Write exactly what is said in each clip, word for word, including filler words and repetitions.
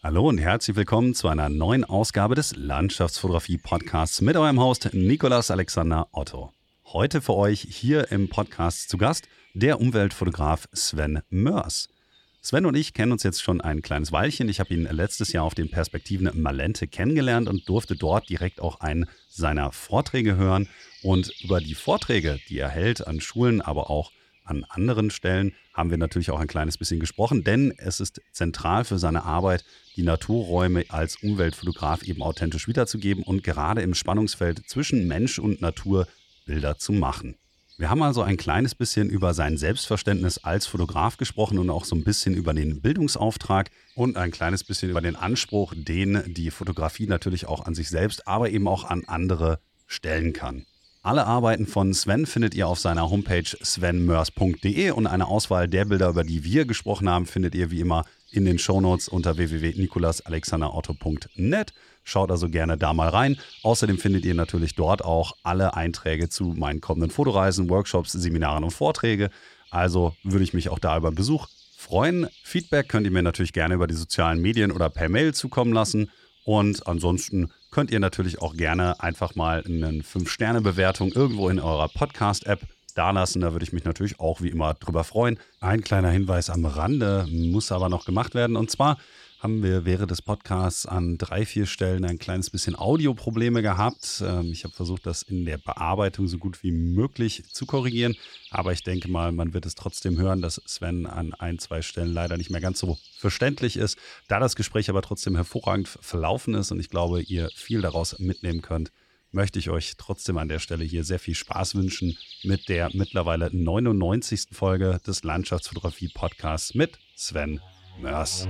Hallo und herzlich willkommen zu einer neuen Ausgabe des Landschaftsfotografie-Podcasts mit eurem Host Nikolaus Alexander Otto. Heute für euch hier im Podcast zu Gast der Umweltfotograf Sven Moers. Sven und ich kennen uns jetzt schon ein kleines Weilchen. Ich habe ihn letztes Jahr auf den Perspektiven Malente kennengelernt und durfte dort direkt auch einen seiner Vorträge hören. Und über die Vorträge, die er hält an Schulen, aber auch an anderen Stellen, haben wir natürlich auch ein kleines bisschen gesprochen, denn es ist zentral für seine Arbeit, die Naturräume als Umweltfotograf eben authentisch wiederzugeben und gerade im Spannungsfeld zwischen Mensch und Natur Bilder zu machen. Wir haben also ein kleines bisschen über sein Selbstverständnis als Fotograf gesprochen und auch so ein bisschen über den Bildungsauftrag und ein kleines bisschen über den Anspruch, den die Fotografie natürlich auch an sich selbst, aber eben auch an andere stellen kann. Alle Arbeiten von Sven findet ihr auf seiner Homepage sven moers punkt de und eine Auswahl der Bilder, über die wir gesprochen haben, findet ihr wie immer in den Shownotes unter w w w punkt nikolaus alexander otto punkt net. Schaut also gerne da mal rein. Außerdem findet ihr natürlich dort auch alle Einträge zu meinen kommenden Fotoreisen, Workshops, Seminaren und Vorträge. Also würde ich mich auch da über einen Besuch freuen. Feedback könnt ihr mir natürlich gerne über die sozialen Medien oder per Mail zukommen lassen. Und ansonsten könnt ihr natürlich auch gerne einfach mal eine fünf Sterne Bewertung irgendwo in eurer Podcast-App dalassen. Da würde ich mich natürlich auch wie immer drüber freuen. Ein kleiner Hinweis am Rande muss aber noch gemacht werden. Und zwar haben wir während des Podcasts an drei, vier Stellen ein kleines bisschen Audioprobleme gehabt. Ähm, ich habe versucht, das in der Bearbeitung so gut wie möglich zu korrigieren. Aber ich denke mal, man wird es trotzdem hören, dass Sven an ein, zwei Stellen leider nicht mehr ganz so verständlich ist. Da das Gespräch aber trotzdem hervorragend verlaufen ist und ich glaube, ihr viel daraus mitnehmen könnt, möchte ich euch trotzdem an der Stelle hier sehr viel Spaß wünschen mit der mittlerweile neunundneunzigsten Folge des Landschaftsfotografie-Podcasts mit Sven Moers.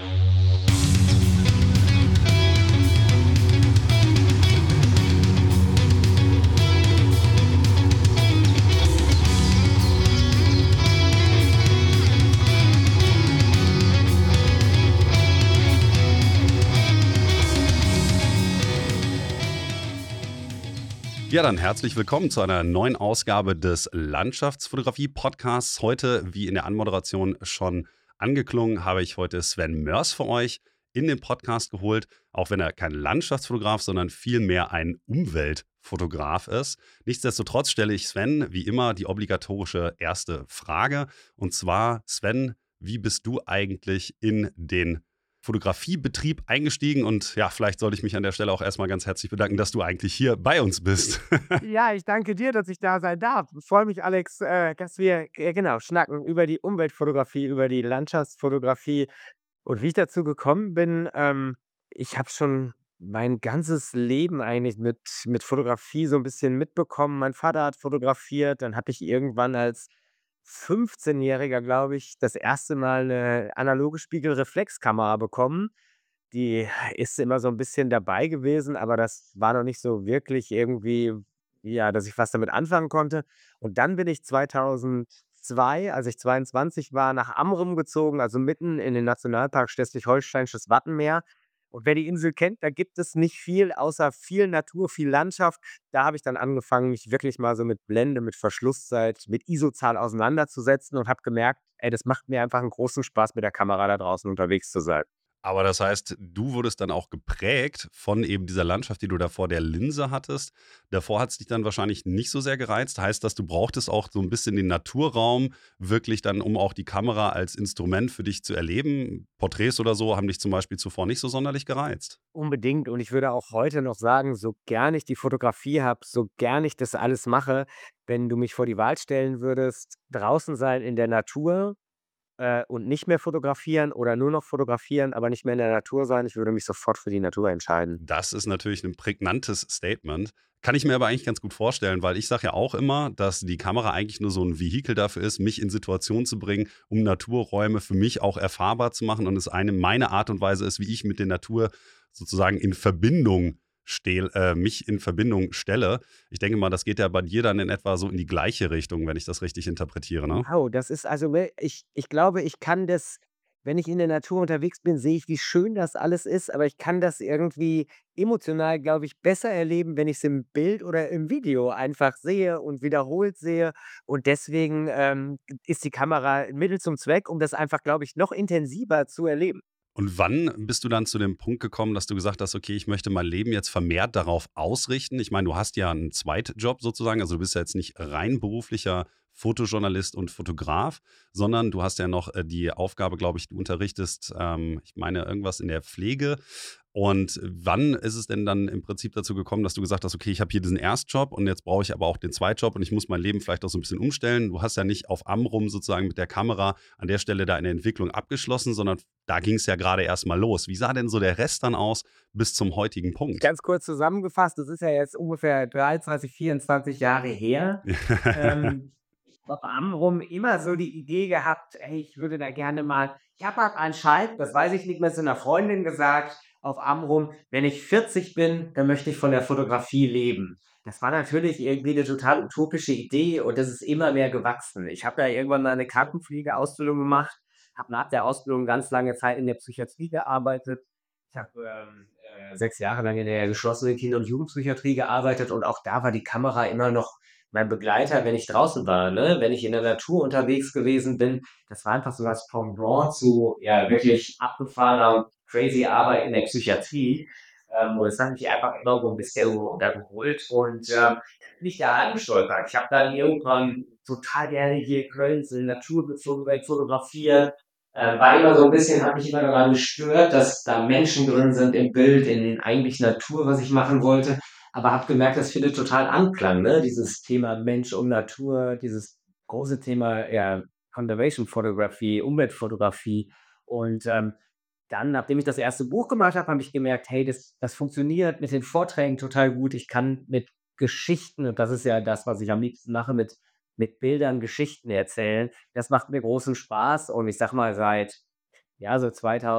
Ja, dann herzlich willkommen zu einer neuen Ausgabe des Landschaftsfotografie-Podcasts. Heute, wie in der Anmoderation schon angeklungen, habe ich heute Sven Moers für euch in den Podcast geholt, auch wenn er kein Landschaftsfotograf, sondern vielmehr ein Umweltfotograf ist. Nichtsdestotrotz stelle ich Sven wie immer die obligatorische erste Frage. Und zwar, Sven, wie bist du eigentlich in den Fotografiebetrieb eingestiegen? Und ja, vielleicht sollte ich mich an der Stelle auch erstmal ganz herzlich bedanken, dass du eigentlich hier bei uns bist. Ja, ich danke dir, dass ich da sein darf. Ich freue mich, Alex, äh, dass wir, äh, genau, schnacken über die Umweltfotografie, über die Landschaftsfotografie. Und wie ich dazu gekommen bin, ähm, ich habe schon mein ganzes Leben eigentlich mit, mit Fotografie so ein bisschen mitbekommen. Mein Vater hat fotografiert, dann habe ich irgendwann als fünfzehnjähriger, glaube ich, das erste Mal eine analoge Spiegelreflexkamera bekommen. Die ist immer so ein bisschen dabei gewesen, aber das war noch nicht so wirklich irgendwie, ja, dass ich was damit anfangen konnte. Und dann bin ich zweitausendzwei, als ich zweiundzwanzig war, nach Amrum gezogen, also mitten in den Nationalpark Schleswig-Holsteinisches Wattenmeer. Und wer die Insel kennt, da gibt es nicht viel außer viel Natur, viel Landschaft. Da habe ich dann angefangen, mich wirklich mal so mit Blende, mit Verschlusszeit, mit ISO-Zahl auseinanderzusetzen und habe gemerkt, ey, das macht mir einfach einen großen Spaß, mit der Kamera da draußen unterwegs zu sein. Aber das heißt, du wurdest dann auch geprägt von eben dieser Landschaft, die du da vor der Linse hattest. Davor hat es dich dann wahrscheinlich nicht so sehr gereizt. Heißt das, du brauchtest auch so ein bisschen den Naturraum, wirklich dann, um auch die Kamera als Instrument für dich zu erleben. Porträts oder so haben dich zum Beispiel zuvor nicht so sonderlich gereizt. Unbedingt. Und ich würde auch heute noch sagen, so gern ich die Fotografie habe, so gern ich das alles mache, wenn du mich vor die Wahl stellen würdest, draußen sein in der Natur, äh, und nicht mehr fotografieren oder nur noch fotografieren, aber nicht mehr in der Natur sein, ich würde mich sofort für die Natur entscheiden. Das ist natürlich ein prägnantes Statement. Kann ich mir aber eigentlich ganz gut vorstellen, weil ich sage ja auch immer, dass die Kamera eigentlich nur so ein Vehikel dafür ist, mich in Situationen zu bringen, um Naturräume für mich auch erfahrbar zu machen und es eine meine Art und Weise ist, wie ich mit der Natur sozusagen in Verbindung stehl äh, mich in Verbindung stelle. Ich denke mal, das geht ja bei dir dann in etwa so in die gleiche Richtung, wenn ich das richtig interpretiere, ne? Wow, das ist also we ich ich glaube, ich kann das, wenn ich in der Natur unterwegs bin, sehe ich, wie schön das alles ist, aber ich kann das irgendwie emotional, glaube ich, besser erleben, wenn ich es im Bild oder im Video einfach sehe und wiederholt sehe. Und deswegen, ähm, ist die Kamera 'n Mittel zum Zweck, um das einfach, glaube ich, noch intensiver zu erleben. Und wann bist du dann zu dem Punkt gekommen, dass du gesagt hast, okay, ich möchte mein Leben jetzt vermehrt darauf ausrichten? Ich meine, du hast ja einen Zweitjob sozusagen, also du bist ja jetzt nicht rein beruflicher Fotojournalist und Fotograf, sondern du hast ja noch äh, die Aufgabe, glaube ich, du unterrichtest, ähm, ich meine, irgendwas in der Pflege. Und wann ist es denn dann im Prinzip dazu gekommen, dass du gesagt hast, okay, ich habe hier diesen Erstjob und jetzt brauche ich aber auch den Zweitjob und ich muss mein Leben vielleicht auch so ein bisschen umstellen. Du hast ja nicht auf Amrum sozusagen mit der Kamera an der Stelle da in der Entwicklung abgeschlossen, sondern da ging es ja gerade erst mal los. Wie sah denn so der Rest dann aus bis zum heutigen Punkt? Ganz kurz zusammengefasst, das ist ja jetzt ungefähr dreiundzwanzig, vierundzwanzig Jahre her. Ähm, ich habe auf Amrum immer so die Idee gehabt, ey, ich würde da gerne mal ich habe halt anscheinend, das weiß ich nicht mehr, zu einer Freundin gesagt auf Amrum, wenn ich vierzig bin, dann möchte ich von der Fotografie leben. Das war natürlich irgendwie eine total utopische Idee und das ist immer mehr gewachsen. Ich habe ja irgendwann mal 'ne Krankenpflegeausbildung gemacht, habe nach der Ausbildung ganz lange Zeit in der Psychiatrie gearbeitet. Ich habe, ähm, äh, sechs Jahre lang in der geschlossenen Kinder und Jugendpsychiatrie gearbeitet und auch da war die Kamera immer noch mein Begleiter, wenn ich draußen war, ne? Wenn ich in der Natur unterwegs gewesen bin. Das war einfach so das Pendant zu, ja, wirklich abgefahrener, crazy Arbeit in der Psychiatrie. Ähm, und das hat mich einfach immer so ein bisschen da geholt und, ähm, bin ich da angestolpert. Ich habe dann irgendwann total gerne hier in Köln so naturbezogen fotografiert. Äh, war immer so ein bisschen, hat mich immer daran gestört, dass da Menschen drin sind im Bild, in eigentlich Natur, was ich machen wollte. Aber habe gemerkt, das findet total Anklang, ne? Dieses Thema Mensch und Natur, dieses große Thema, ja, Conservation Photography, Umweltfotografie. Und ähm, dann, nachdem ich das erste Buch gemacht habe, habe ich gemerkt, hey, das, das funktioniert mit den Vorträgen total gut. Ich kann mit Geschichten, und das ist ja das, was ich am liebsten mache, mit, mit Bildern Geschichten erzählen. Das macht mir großen Spaß. Und ich sag mal, seit ja, so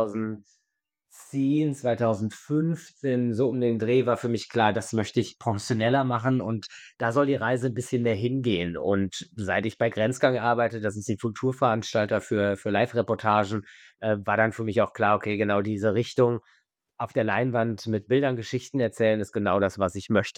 zweitausendzehn, zweitausendfünfzehn, so um den Dreh war für mich klar, das möchte ich professioneller machen und da soll die Reise ein bisschen mehr hingehen. Und seit ich bei Grenzgang arbeite, das ist die Kulturveranstalter für für Live-Reportagen, äh, war dann für mich auch klar, okay, genau diese Richtung auf der Leinwand mit Bildern Geschichten erzählen ist genau das, was ich möchte.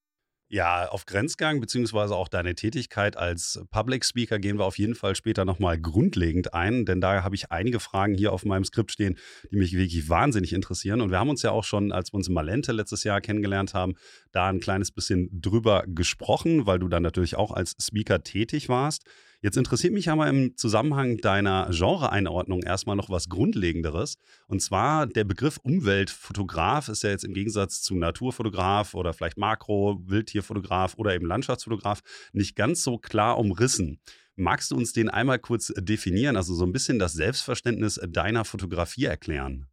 Ja, auf Grenzgang beziehungsweise auch deine Tätigkeit als Public Speaker gehen wir auf jeden Fall später noch mal grundlegend ein, denn da habe ich einige Fragen hier auf meinem Skript stehen, die mich wirklich wahnsinnig interessieren. Und wir haben uns ja auch schon, als wir uns in Malente letztes Jahr kennengelernt haben, da ein kleines bisschen drüber gesprochen, weil du dann natürlich auch als Speaker tätig warst. Jetzt interessiert mich aber im Zusammenhang deiner Genreeinordnung erstmal noch was Grundlegenderes. Und zwar der Begriff Umweltfotograf ist ja jetzt im Gegensatz zu Naturfotograf oder vielleicht Makro, Wildtierfotograf oder eben Landschaftsfotograf nicht ganz so klar umrissen. Magst du uns den einmal kurz definieren, also so ein bisschen das Selbstverständnis deiner Fotografie erklären?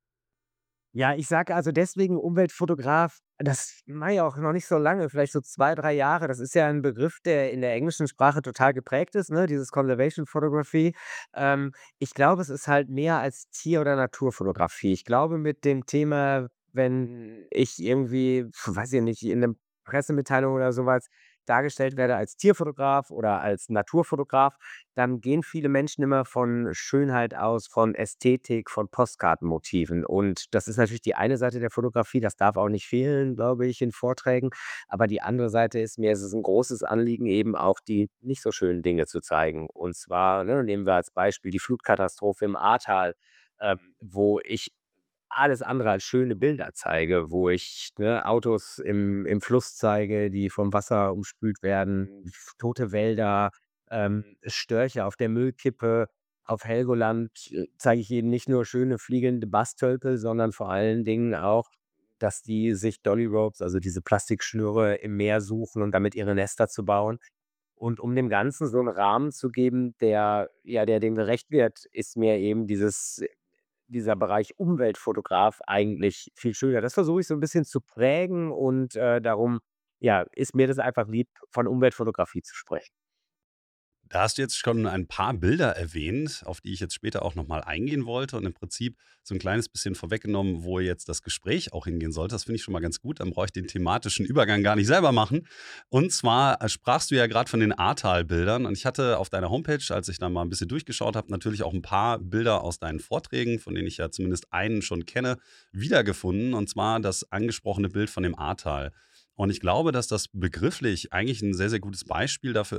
Ja, ich sage also deswegen Umweltfotograf, das mache ich auch noch nicht so lange, vielleicht so zwei, drei Jahre. Das ist ja ein Begriff, der in der englischen Sprache total geprägt ist, ne, dieses Conservation Photography. Ähm, ich glaube, es ist halt mehr als Tier oder Naturfotografie. Ich glaube, mit dem Thema, wenn ich irgendwie, weiß ich nicht, in 'nem Pressemitteilung oder sowas dargestellt werde als Tierfotograf oder als Naturfotograf, dann gehen viele Menschen immer von Schönheit aus, von Ästhetik, von Postkartenmotiven. Und das ist natürlich die eine Seite der Fotografie, das darf auch nicht fehlen, glaube ich, in Vorträgen. Aber die andere Seite ist, mir ist es ein großes Anliegen, eben auch die nicht so schönen Dinge zu zeigen. Und zwar, ne, nehmen wir als Beispiel die Flutkatastrophe im Ahrtal, ähm, wo ich alles andere als schöne Bilder zeige, wo ich, ne, Autos im im Fluss zeige, die vom Wasser umspült werden, f tote Wälder, ähm, Störche auf der Müllkippe. Auf Helgoland, äh, zeige ich ihnen nicht nur schöne fliegende Bastölpel, sondern vor allen Dingen auch, dass die sich Dolly Ropes, also diese Plastikschnüre im Meer suchen und damit ihre Nester zu bauen. Und um dem Ganzen so 'n Rahmen zu geben, der ja, der dem gerecht wird, ist mir eben dieses dieser Bereich Umweltfotograf eigentlich viel schöner. Das versuche ich so 'n bisschen zu prägen und, äh, darum, ja, ist mir das einfach lieb, von Umweltfotografie zu sprechen. Da hast du jetzt schon ein paar Bilder erwähnt, auf die ich jetzt später auch noch mal eingehen wollte und im Prinzip so ein kleines bisschen vorweggenommen, wo jetzt das Gespräch auch hingehen sollte. Das finde ich schon mal ganz gut, dann brauche ich den thematischen Übergang gar nicht selber machen. Und zwar, äh, sprachst du ja gerade von den Ahrtal-Bildern und ich hatte auf deiner Homepage, als ich da mal ein bisschen durchgeschaut habe, natürlich auch ein paar Bilder aus deinen Vorträgen, von denen ich ja zumindest einen schon kenne, wiedergefunden, und zwar das angesprochene Bild von dem Ahrtal. Und ich glaube, dass das begrifflich eigentlich ein sehr, sehr gutes Beispiel dafür ist,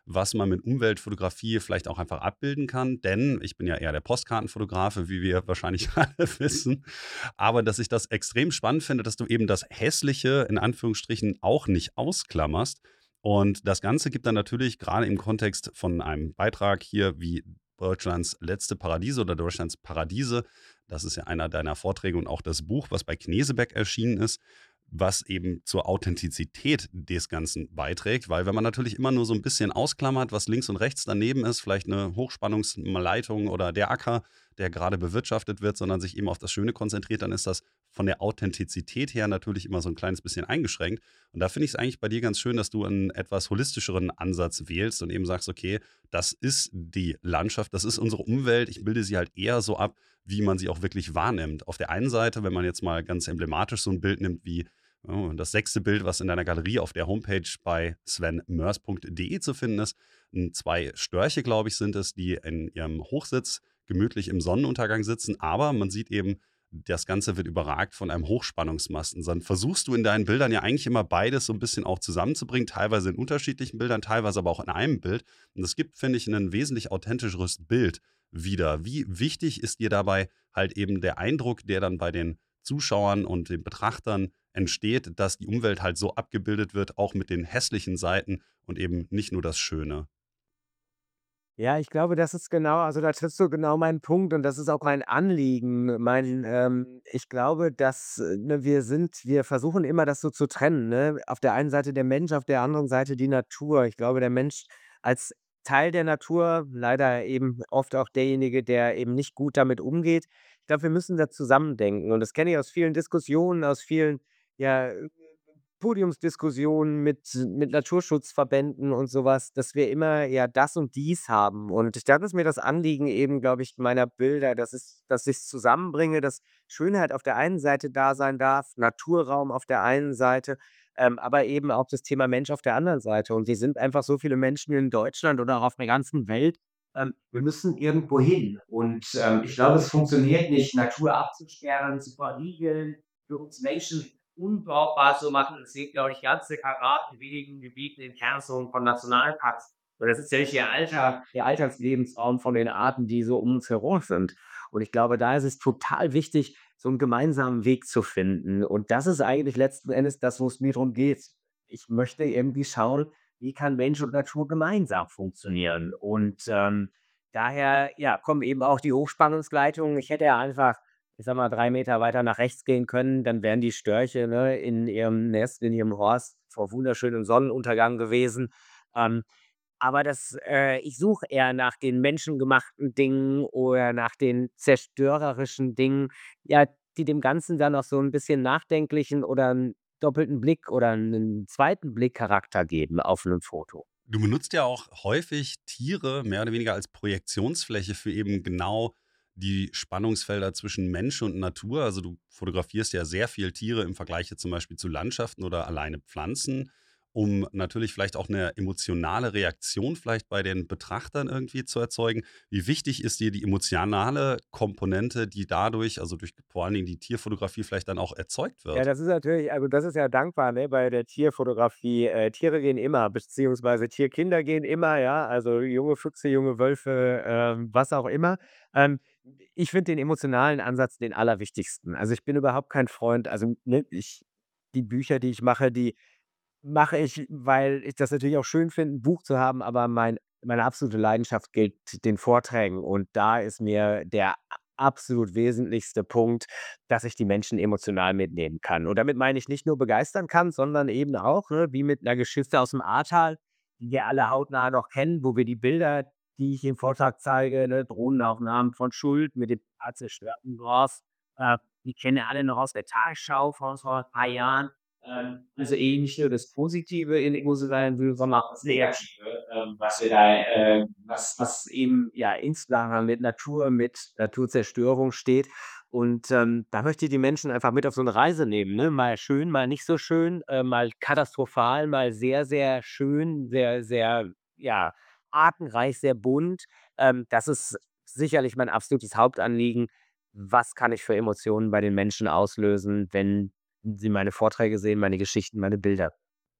was man mit Umweltfotografie vielleicht auch einfach abbilden kann. Denn ich bin ja eher der Postkartenfotografe, wie wir wahrscheinlich alle wissen. Aber dass ich das extrem spannend finde, dass du eben das Hässliche in Anführungsstrichen auch nicht ausklammerst. Und das Ganze gibt dann natürlich gerade im Kontext von einem Beitrag hier wie Deutschlands letzte Paradiese oder Deutschlands Paradiese. Das ist ja einer deiner Vorträge und auch das Buch, was bei Knesebeck erschienen ist, was eben zur Authentizität des Ganzen beiträgt. Weil wenn man natürlich immer nur so ein bisschen ausklammert, was links und rechts daneben ist, vielleicht eine Hochspannungsleitung oder der Acker, der gerade bewirtschaftet wird, sondern sich eben auf das Schöne konzentriert, dann ist das von der Authentizität her natürlich immer so ein kleines bisschen eingeschränkt. Und da finde ich es eigentlich bei dir ganz schön, dass du einen etwas holistischeren Ansatz wählst und eben sagst, okay, das ist die Landschaft, das ist unsere Umwelt. Ich bilde sie halt eher so ab, wie man sie auch wirklich wahrnimmt. Auf der einen Seite, wenn man jetzt mal ganz emblematisch so ein Bild nimmt wie oh, das sechste Bild, was in deiner Galerie auf der Homepage bei sven mörs punkt de zu finden ist. n- Zwei Störche, glaube ich, sind es, die in ihrem Hochsitz gemütlich im Sonnenuntergang sitzen, aber man sieht eben, das Ganze wird überragt von einem Hochspannungsmasten. Dann versuchst du in deinen Bildern ja eigentlich immer beides so ein bisschen auch zusammenzubringen, teilweise in unterschiedlichen Bildern, teilweise aber auch in einem Bild. Und das gibt, finde ich, ein wesentlich authentischeres Bild wieder. Wie wichtig ist dir dabei halt eben der Eindruck, der dann bei den Zuschauern und den Betrachtern entsteht, dass die Umwelt halt so abgebildet wird, auch mit den hässlichen Seiten und eben nicht nur das Schöne? Ja, ich glaube, das ist genau also, da triffst du genau meinen Punkt und das ist auch mein Anliegen. Mein, ähm ich glaube, dass, äh, ne, wir sind wir versuchen immer, das so zu trennen, ne? Auf der einen Seite der Mensch, auf der anderen Seite die Natur. Ich glaube, der Mensch als Teil der Natur, leider eben oft auch derjenige, der eben nicht gut damit umgeht. Ich glaube, wir müssen da zusammendenken und das kenne ich aus vielen Diskussionen, aus vielen, ja, Podiumsdiskussionen mit mit Naturschutzverbänden und sowas, dass wir immer ja das und dies haben. Und das ist mir das Anliegen eben, glaube ich, meiner Bilder, dass es dass ich's zusammenbringe, dass Schönheit auf der einen Seite da sein darf, Naturraum auf der einen Seite, ähm, aber eben auch das Thema Mensch auf der anderen Seite. Und wir sind einfach so viele Menschen in Deutschland oder auch auf der ganzen Welt. Ähm, wir müssen irgendwo hin. Und, ähm, ich glaube, es funktioniert nicht, Natur abzusperren, zu verriegeln, für uns Menschen unbrauchbar zu machen. Es gibt, glaube ich, ganze Karat in wenigen Gebieten in Kernzonen von Nationalparks. Und das ist ja nicht der Alter, der Alltagslebensraum von den Arten, die so um uns herum sind. Und ich glaube, da ist es total wichtig, so einen gemeinsamen Weg zu finden. Und das ist eigentlich letzten Endes das, wo es mir drum geht. Ich möchte irgendwie schauen, wie kann Mensch und Natur gemeinsam funktionieren? Und, ähm, daher, ja, kommen eben auch die Hochspannungsleitungen. Ich hätte ja einfach, ich sage mal, drei Meter weiter nach rechts gehen können, dann wären die Störche, ne, in ihrem Nest, in ihrem Horst vor wunderschönem Sonnenuntergang gewesen. Ähm, aber das äh, ich suche eher nach den menschengemachten Dingen oder nach den zerstörerischen Dingen, ja, die dem Ganzen dann auch so ein bisschen nachdenklichen oder einen doppelten Blick oder einen zweiten Blickcharakter geben auf 'nem Foto. Du benutzt ja auch häufig Tiere mehr oder weniger als Projektionsfläche für eben genau die Spannungsfelder zwischen Mensch und Natur. Also du fotografierst ja sehr viel Tiere im Vergleich jetzt zum Beispiel zu Landschaften oder alleine Pflanzen, um natürlich vielleicht auch eine emotionale Reaktion vielleicht bei den Betrachtern irgendwie zu erzeugen. Wie wichtig ist dir die emotionale Komponente, die dadurch, also durch vor allen Dingen die Tierfotografie vielleicht dann auch erzeugt Ja, wird? das ist natürlich also, das ist ja dankbar, ne, bei der Tierfotografie. Äh, Tiere gehen immer, beziehungsweise Tierkinder gehen immer, ja, also junge Füchse, junge Wölfe, ähm, was auch immer. Ähm, Ich finde den emotionalen Ansatz den allerwichtigsten. Also, ich bin überhaupt kein Freund also, ne, ich die Bücher, die ich mache, die mache ich, weil ich das natürlich auch schön finde, 'n Buch zu haben, aber mein meine absolute Leidenschaft gilt den Vorträgen und da ist mir der a absolut wesentlichste Punkt, dass ich die Menschen emotional mitnehmen kann. Und damit meine ich nicht nur begeistern kann, sondern eben auch, ne, wie mit 'ner Geschichte aus'm Ahrtal, die wir alle hautnah noch kennen, wo wir die Bilder, die ich im Vortrag zeige, ne, Drohnenaufnahmen von Schuld mit dem total zerstörten Dorf, äh, die kennen wir alle noch aus der Tagesschau von vor 'n paar Jahren. Ähm, also eben nicht nur das Positive in emotionalen Bildern, sondern auch das Negative, ähm, was wir da, äh, was, was eben ja insbesondere mit Natur, mit Naturzerstörung steht. Und ähm, da möchte ich die Menschen einfach mit auf so eine Reise nehmen. Ne? Mal schön, mal nicht so schön, äh, mal katastrophal, mal sehr, sehr schön, sehr, sehr, ja, artenreich, sehr bunt. Ähm, das ist sicherlich mein absolutes Hauptanliegen. Was kann ich für Emotionen bei den Menschen auslösen, wenn Sie meine Vorträge sehen, meine Geschichten, meine Bilder.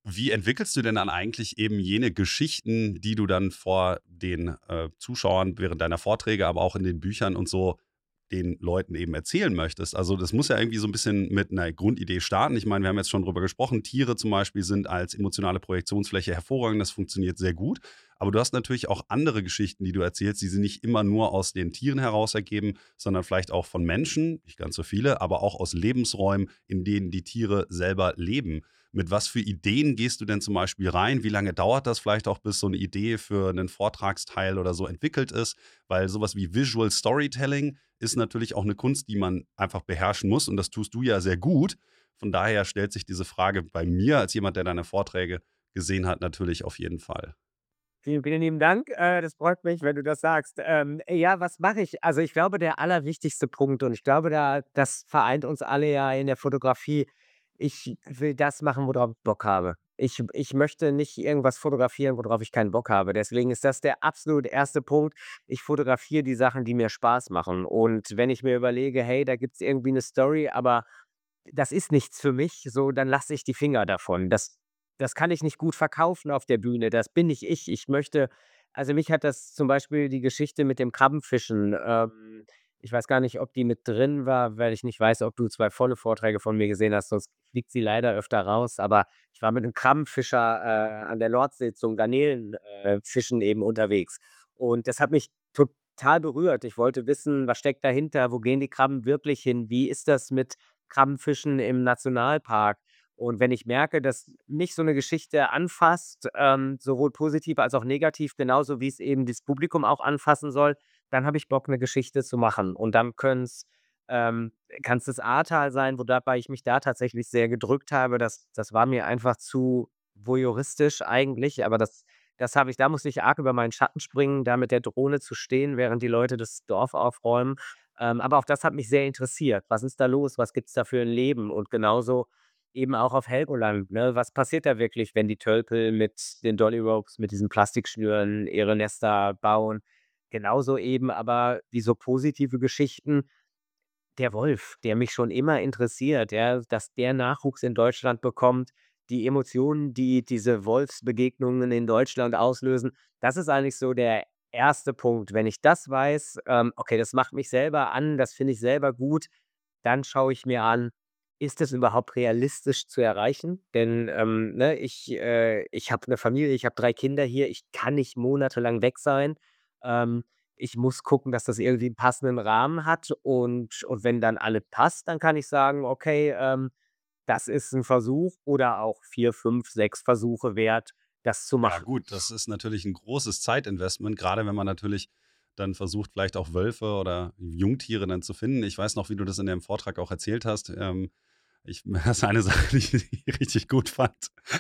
Wie entwickelst du denn dann eigentlich eben jene Geschichten, die du dann vor den, äh, Zuschauern während deiner Vorträge, aber auch in den Büchern und so den Leuten eben erzählen möchtest? Also, das muss ja irgendwie so ein bisschen mit einer Grundidee starten. Ich meine, wir haben jetzt schon drüber gesprochen, Tiere zum Beispiel sind als emotionale Projektionsfläche hervorragend, das funktioniert sehr gut. Aber du hast natürlich auch andere Geschichten, die du erzählst, die sich nicht immer nur aus den Tieren heraus ergeben, sondern vielleicht auch von Menschen, nicht ganz so viele, aber auch aus Lebensräumen, in denen die Tiere selber leben. Mit was für Ideen gehst du denn zum Beispiel rein? Wie lange dauert das vielleicht auch, bis so eine Idee für einen Vortragsteil oder so entwickelt ist? Weil sowas wie Visual Storytelling ist natürlich auch eine Kunst, die man einfach beherrschen muss und das tust du ja sehr gut. Von daher stellt sich diese Frage bei mir als jemand, der deine Vorträge gesehen hat, natürlich auf jeden Fall. Vielen, vielen lieben Dank. Äh, das freut mich, wenn du das sagst. Ähm, ja, was mache ich? Also, ich glaube, der allerwichtigste Punkt und ich glaube, da das vereint uns alle ja in der Fotografie. Ich will das machen, worauf ich Bock habe. Ich ich möchte nicht irgendwas fotografieren, worauf ich keinen Bock habe. Deswegen ist das der absolut erste Punkt. Ich fotografiere die Sachen, die mir Spaß machen. Und wenn ich mir überlege: „Hey, da gibt's irgendwie eine Story, aber das ist nichts für mich“, so, dann lasse ich die Finger davon. Das das kann ich nicht gut verkaufen auf der Bühne. Das bin nicht ich. Ich möchte also, mich hat das zum Beispiel die Geschichte mit dem Krabbenfischen, ähm ich weiß gar nicht, ob die mit drin war, weil ich nicht weiß, ob du zwei volle Vorträge von mir gesehen hast, sonst fliegt sie leider öfter raus. Aber ich war mit einem Krabbenfischer, äh, an der Nordsee zum Garnelen äh, fischen eben unterwegs. Und das hat mich total berührt. Ich wollte wissen, was steckt dahinter? Wo gehen die Krabben wirklich hin? Wie ist das mit Krabbenfischen im Nationalpark? Und wenn ich merke, dass mich so eine Geschichte anfasst, ähm, sowohl positiv als auch negativ, genauso wie es eben das Publikum auch anfassen soll, dann habe ich Bock, eine Geschichte zu machen. Und dann können's ähm, kann's das Ahrtal sein, wobei ich mich da tatsächlich sehr gedrückt habe. Das das war mir einfach zu voyeuristisch eigentlich, aber das das habe ich da musste ich arg über meinen Schatten springen, da mit der Drohne zu stehen, während die Leute das Dorf aufräumen. Ähm, aber auch das hat mich sehr interessiert. Was ist da los? Was gibt's da für ein Leben? Und genauso eben auch auf Helgoland, ne? Was passiert da wirklich, wenn die Tölpel mit den Dolly Ropes, mit diesen Plastikschnüren ihre Nester bauen? Genauso eben aber wie so positive Geschichten, der Wolf, der mich schon immer interessiert, ja, dass der Nachwuchs in Deutschland bekommt, die Emotionen, die diese Wolfsbegegnungen in Deutschland auslösen, das ist eigentlich so der erste Punkt. Wenn ich das weiß, ähm, okay, das macht mich selber an, das finde ich selber gut, dann schaue ich mir an, ist es überhaupt realistisch zu erreichen? Denn, ähm, ne, ich, äh ich habe eine Familie, ich habe drei Kinder hier, ich kann nicht monatelang weg sein. Ähm, Ich muss gucken, dass das irgendwie 'n passenden Rahmen hat und und wenn dann alles passt, dann kann ich sagen: „Okay, ähm, das ist 'n Versuch oder auch vier, fünf, sechs Versuche wert, das zu Ja machen.“ gut, das ist natürlich ein großes Zeitinvestment, gerade wenn man natürlich dann versucht, vielleicht auch Wölfe oder Jungtiere dann zu finden. Ich weiß noch, wie du das in dem Vortrag auch erzählt hast. Ähm, ich das ist eine Sache, die ich richtig gut fand.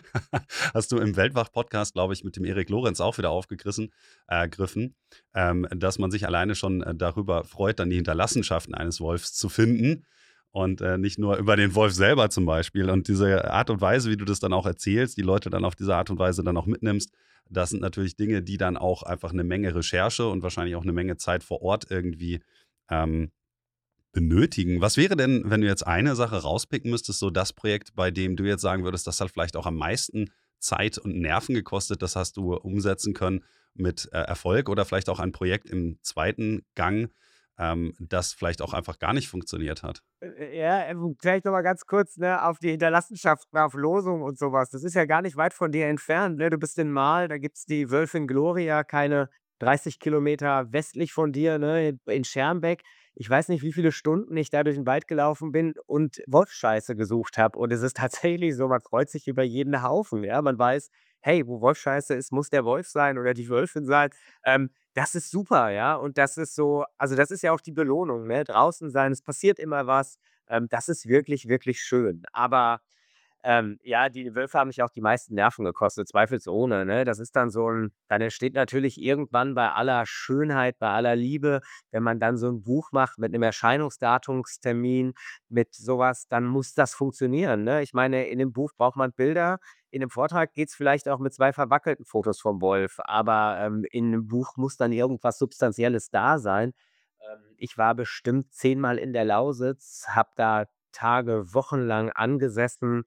Hast du im Weltwach-Podcast, glaube ich, mit dem Erik Lorenz auch wieder aufgegriffen, äh, griffen, ähm, dass man sich alleine schon, äh, darüber freut, dann die Hinterlassenschaften eines Wolfs zu finden und, äh, nicht nur über den Wolf selber zum Beispiel. Und diese Art und Weise, wie du das dann auch erzählst, die Leute dann auf diese Art und Weise dann auch mitnimmst, das sind natürlich Dinge, die dann auch einfach eine Menge Recherche und wahrscheinlich auch eine Menge Zeit vor Ort irgendwie, ähm, benötigen. Was wäre denn, wenn du jetzt eine Sache rauspicken müsstest, so das Projekt, bei dem du jetzt sagen würdest, das hat vielleicht auch am meisten Zeit und Nerven gekostet, das hast du umsetzen können mit, äh, Erfolg oder vielleicht auch ein Projekt im zweiten Gang, ähm, das vielleicht auch einfach gar nicht funktioniert hat? Äh, ja, ähm, vielleicht noch mal ganz kurz, ne, auf die Hinterlassenschaften, auf Losung und sowas. Das ist ja gar nicht weit von dir entfernt, ne? Du bist in Marl, da gibt's die Wölfin Gloria, keine dreißig Kilometer westlich von dir, ne, in Schermbeck. Ich weiß nicht, wie viele Stunden ich da durch den Wald gelaufen bin und Wolfsscheiße gesucht habe. Und es ist tatsächlich so, man freut sich über jeden Haufen, ja? Man weiß: „Hey, wo Wolfsscheiße ist, muss der Wolf sein oder die Wölfin sein.“ Ähm, Das ist super, ja? Und das ist so also, das ist ja auch die Belohnung, ne? Draußen sein, es passiert immer was. Ähm, das ist wirklich, wirklich schön. Aber, ähm, ja, die Wölfe haben mich auch die meisten Nerven gekostet, zweifelsohne, ne? Das ist dann so 'n dann entsteht natürlich irgendwann bei aller Schönheit, bei aller Liebe, wenn man dann so 'n Buch macht mit 'nem Erscheinungsdatumstermin, mit so was, dann muss das funktionieren, ne? Ich meine, in dem Buch braucht man Bilder. In 'nem Vortrag geht's vielleicht auch mit zwei verwackelten Fotos vom Wolf, aber, ähm, in 'nem Buch muss dann irgendwas Substanzielles da sein. Ähm, ich war bestimmt zehnmal in der Lausitz, habe da Tage, wochenlang angesessen,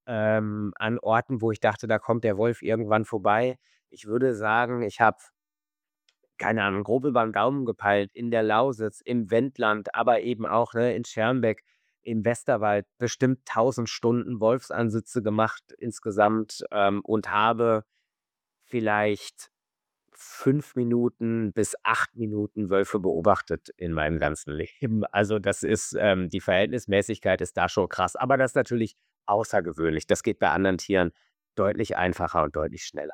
ähm, an Orten, wo ich dachte, da kommt der Wolf irgendwann vorbei. Ich würde sagen, ich habe, keine Ahnung, grob über den Daumen gepeilt, in der Lausitz, im Wendland, aber eben auch, ne, in Schermbeck, im Westerwald bestimmt tausend Stunden Wolfsansitze gemacht insgesamt, ähm, und habe vielleicht fünf Minuten bis acht Minuten Wölfe beobachtet in meinem ganzen Leben. Also, das ist ähm, die Verhältnismäßigkeit ist da schon krass, aber das ist natürlich außergewöhnlich. Das geht bei anderen Tieren deutlich einfacher und deutlich schneller.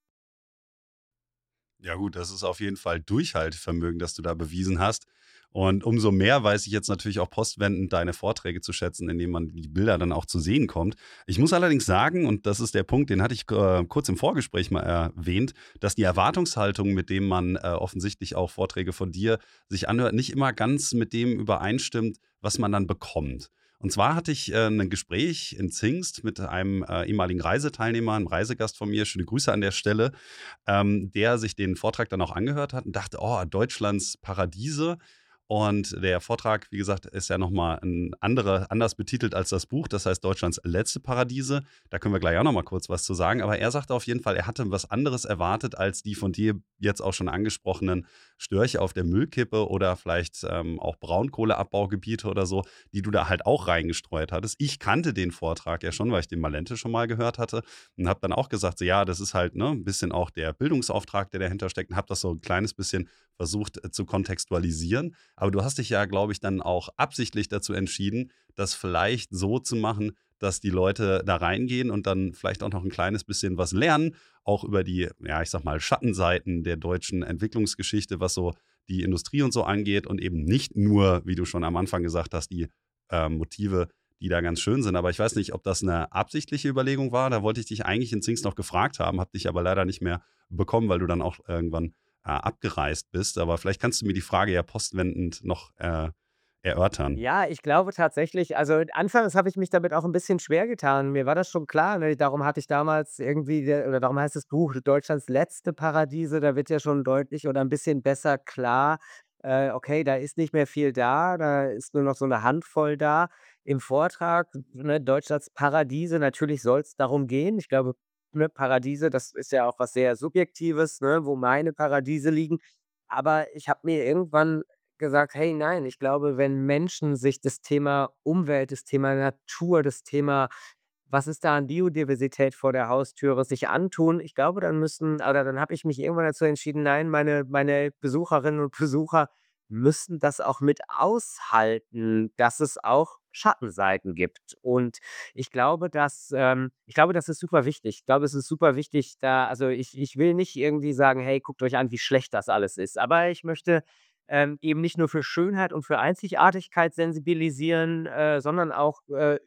Ja gut, das ist auf jeden Fall Durchhaltevermögen, das du da bewiesen hast. Und umso mehr weiß ich jetzt natürlich auch postwendend deine Vorträge zu schätzen, indem man die Bilder dann auch zu sehen kommt. Ich muss allerdings sagen, und das ist der Punkt, den hatte ich äh, kurz im Vorgespräch mal erwähnt, dass die Erwartungshaltung, mit dem man äh, offensichtlich auch Vorträge von dir sich anhört, nicht immer ganz mit dem übereinstimmt, was man dann bekommt. Und zwar hatte ich äh, ein Gespräch in Zingst mit einem äh, ehemaligen Reiseteilnehmer, einem Reisegast von mir, schöne Grüße an der Stelle, ähm, der sich den Vortrag dann auch angehört hat und dachte, oh, Deutschlands Paradiese. Und der Vortrag, wie gesagt, ist ja nochmal ein andere, anders betitelt als das Buch. Das heißt Deutschlands letzte Paradiese. Da können wir gleich auch nochmal kurz was zu sagen. Aber er sagte auf jeden Fall, er hatte was anderes erwartet als die von dir jetzt auch schon angesprochenen Störche auf der Müllkippe oder vielleicht ähm, auch Braunkohleabbaugebiete oder so, die du da halt auch reingestreut hattest. Ich kannte den Vortrag ja schon, weil ich den Malente schon mal gehört hatte und habe dann auch gesagt, so, ja, das ist halt ne, ein bisschen auch der Bildungsauftrag, der dahinter steckt und habe das so ein kleines bisschen versucht äh, zu kontextualisieren. Aber du hast dich ja, glaube ich, dann auch absichtlich dazu entschieden, das vielleicht so zu machen, dass die Leute da reingehen und dann vielleicht auch noch ein kleines bisschen was lernen, auch über die, ja, ich sag mal, Schattenseiten der deutschen Entwicklungsgeschichte, was so die Industrie und so angeht und eben nicht nur, wie du schon am Anfang gesagt hast, die äh, Motive, die da ganz schön sind. Aber ich weiß nicht, ob das eine absichtliche Überlegung war. Da wollte ich dich eigentlich in Zings noch gefragt haben, habe dich aber leider nicht mehr bekommen, weil du dann auch irgendwann äh, abgereist bist. Aber vielleicht kannst du mir die Frage ja postwendend noch äh, erörtern. Ja, ich glaube tatsächlich, also anfangs habe ich mich damit auch ein bisschen schwer getan. Mir war das schon klar, ne? Darum hatte ich damals irgendwie der oder darum heißt das Buch „Deutschlands letzte Paradiese“. Da wird ja schon deutlich oder ein bisschen besser klar, äh, okay, da ist nicht mehr viel da, da ist nur noch so eine Handvoll da. Im Vortrag, ne, „Deutschlands Paradiese“, natürlich soll es darum gehen. Ich glaube, ne, Paradiese, das ist ja auch was sehr Subjektives, ne, wo meine Paradiese liegen. Aber ich habe mir irgendwann gesagt: „Hey, nein, ich glaube, wenn Menschen sich das Thema Umwelt, das Thema Natur, das Thema, was ist da an Biodiversität vor der Haustüre, sich antun, ich glaube, dann müssen oder dann habe ich mich irgendwann dazu entschieden, nein, meine meine Besucherinnen und Besucher müssen das auch mit aushalten, dass es auch Schattenseiten gibt.“ Und ich glaube, dass ähm, ich glaube, das ist super wichtig. Ich glaube, es ist super wichtig, da also, ich ich will nicht irgendwie sagen: „Hey, guckt euch an, wie schlecht das alles ist.“ Aber ich möchte ähm, eben nicht nur für Schönheit und für Einzigartigkeit sensibilisieren, äh, sondern auch, äh,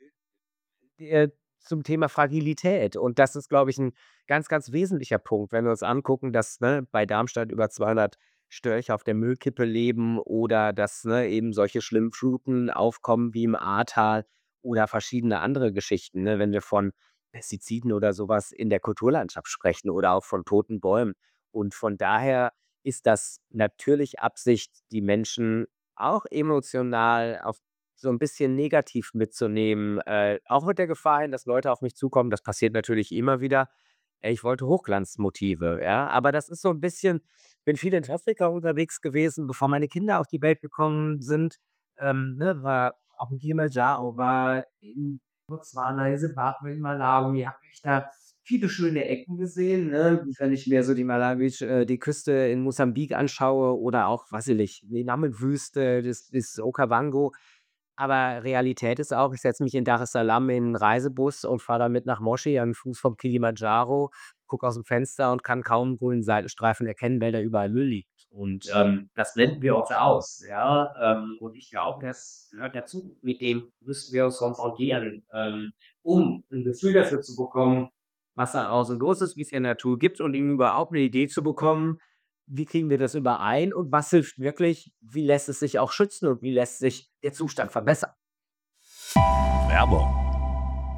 äh, zum Thema Fragilität. Und das ist, glaube ich, ein ganz, ganz wesentlicher Punkt, wenn wir uns angucken, dass, ne, bei Darmstadt über zweihundert Störche auf der Müllkippe leben oder dass, ne, eben solche schlimmen Fluten aufkommen wie im Ahrtal oder verschiedene andere Geschichten, ne, wenn wir von Pestiziden oder sowas in der Kulturlandschaft sprechen oder auch von toten Bäumen. Und von daher ist das natürlich Absicht, die Menschen auch emotional auf so ein bisschen negativ mitzunehmen, äh, auch mit der Gefahr hin, dass Leute auf mich zukommen. Das passiert natürlich immer wieder. Ey, ich wollte Hochglanzmotive, ja? Aber das ist so ein bisschen, bin viel in Afrika unterwegs gewesen, bevor meine Kinder auf die Welt gekommen sind, ähm, ne, war auf'm Kilimanjaro, war in Botswana, in Simbabwe, in Malawi, habe ich da viele schöne Ecken gesehen, ne? Wenn ich mir so die Malawi äh, die Küste in Mosambik anschaue oder auch, weiß ich nicht, die Namib-Wüste, das das Okavango. Aber Realität ist auch, ich setze mich in Dar es Salaam in 'n Reisebus und fahre damit nach Moschee am Fuß vom Kilimandscharo, gucke aus'm Fenster und kann kaum 'n grünen Seitenstreifen erkennen, weil da überall Müll liegt. Und, ähm, das blenden wir oft aus, ja? Ähm, und ich glaube, das gehört dazu. Mit dem müssen wir uns konfrontieren, ähm, um 'n Gefühl dafür zu bekommen, was da draußen los ist, wie's in der Natur gibt und um überhaupt 'ne Idee zu bekommen, wie kriegen wir das überein und was hilft wirklich? Wie lässt es sich auch schützen und wie lässt sich der Zustand verbessern? Werbung.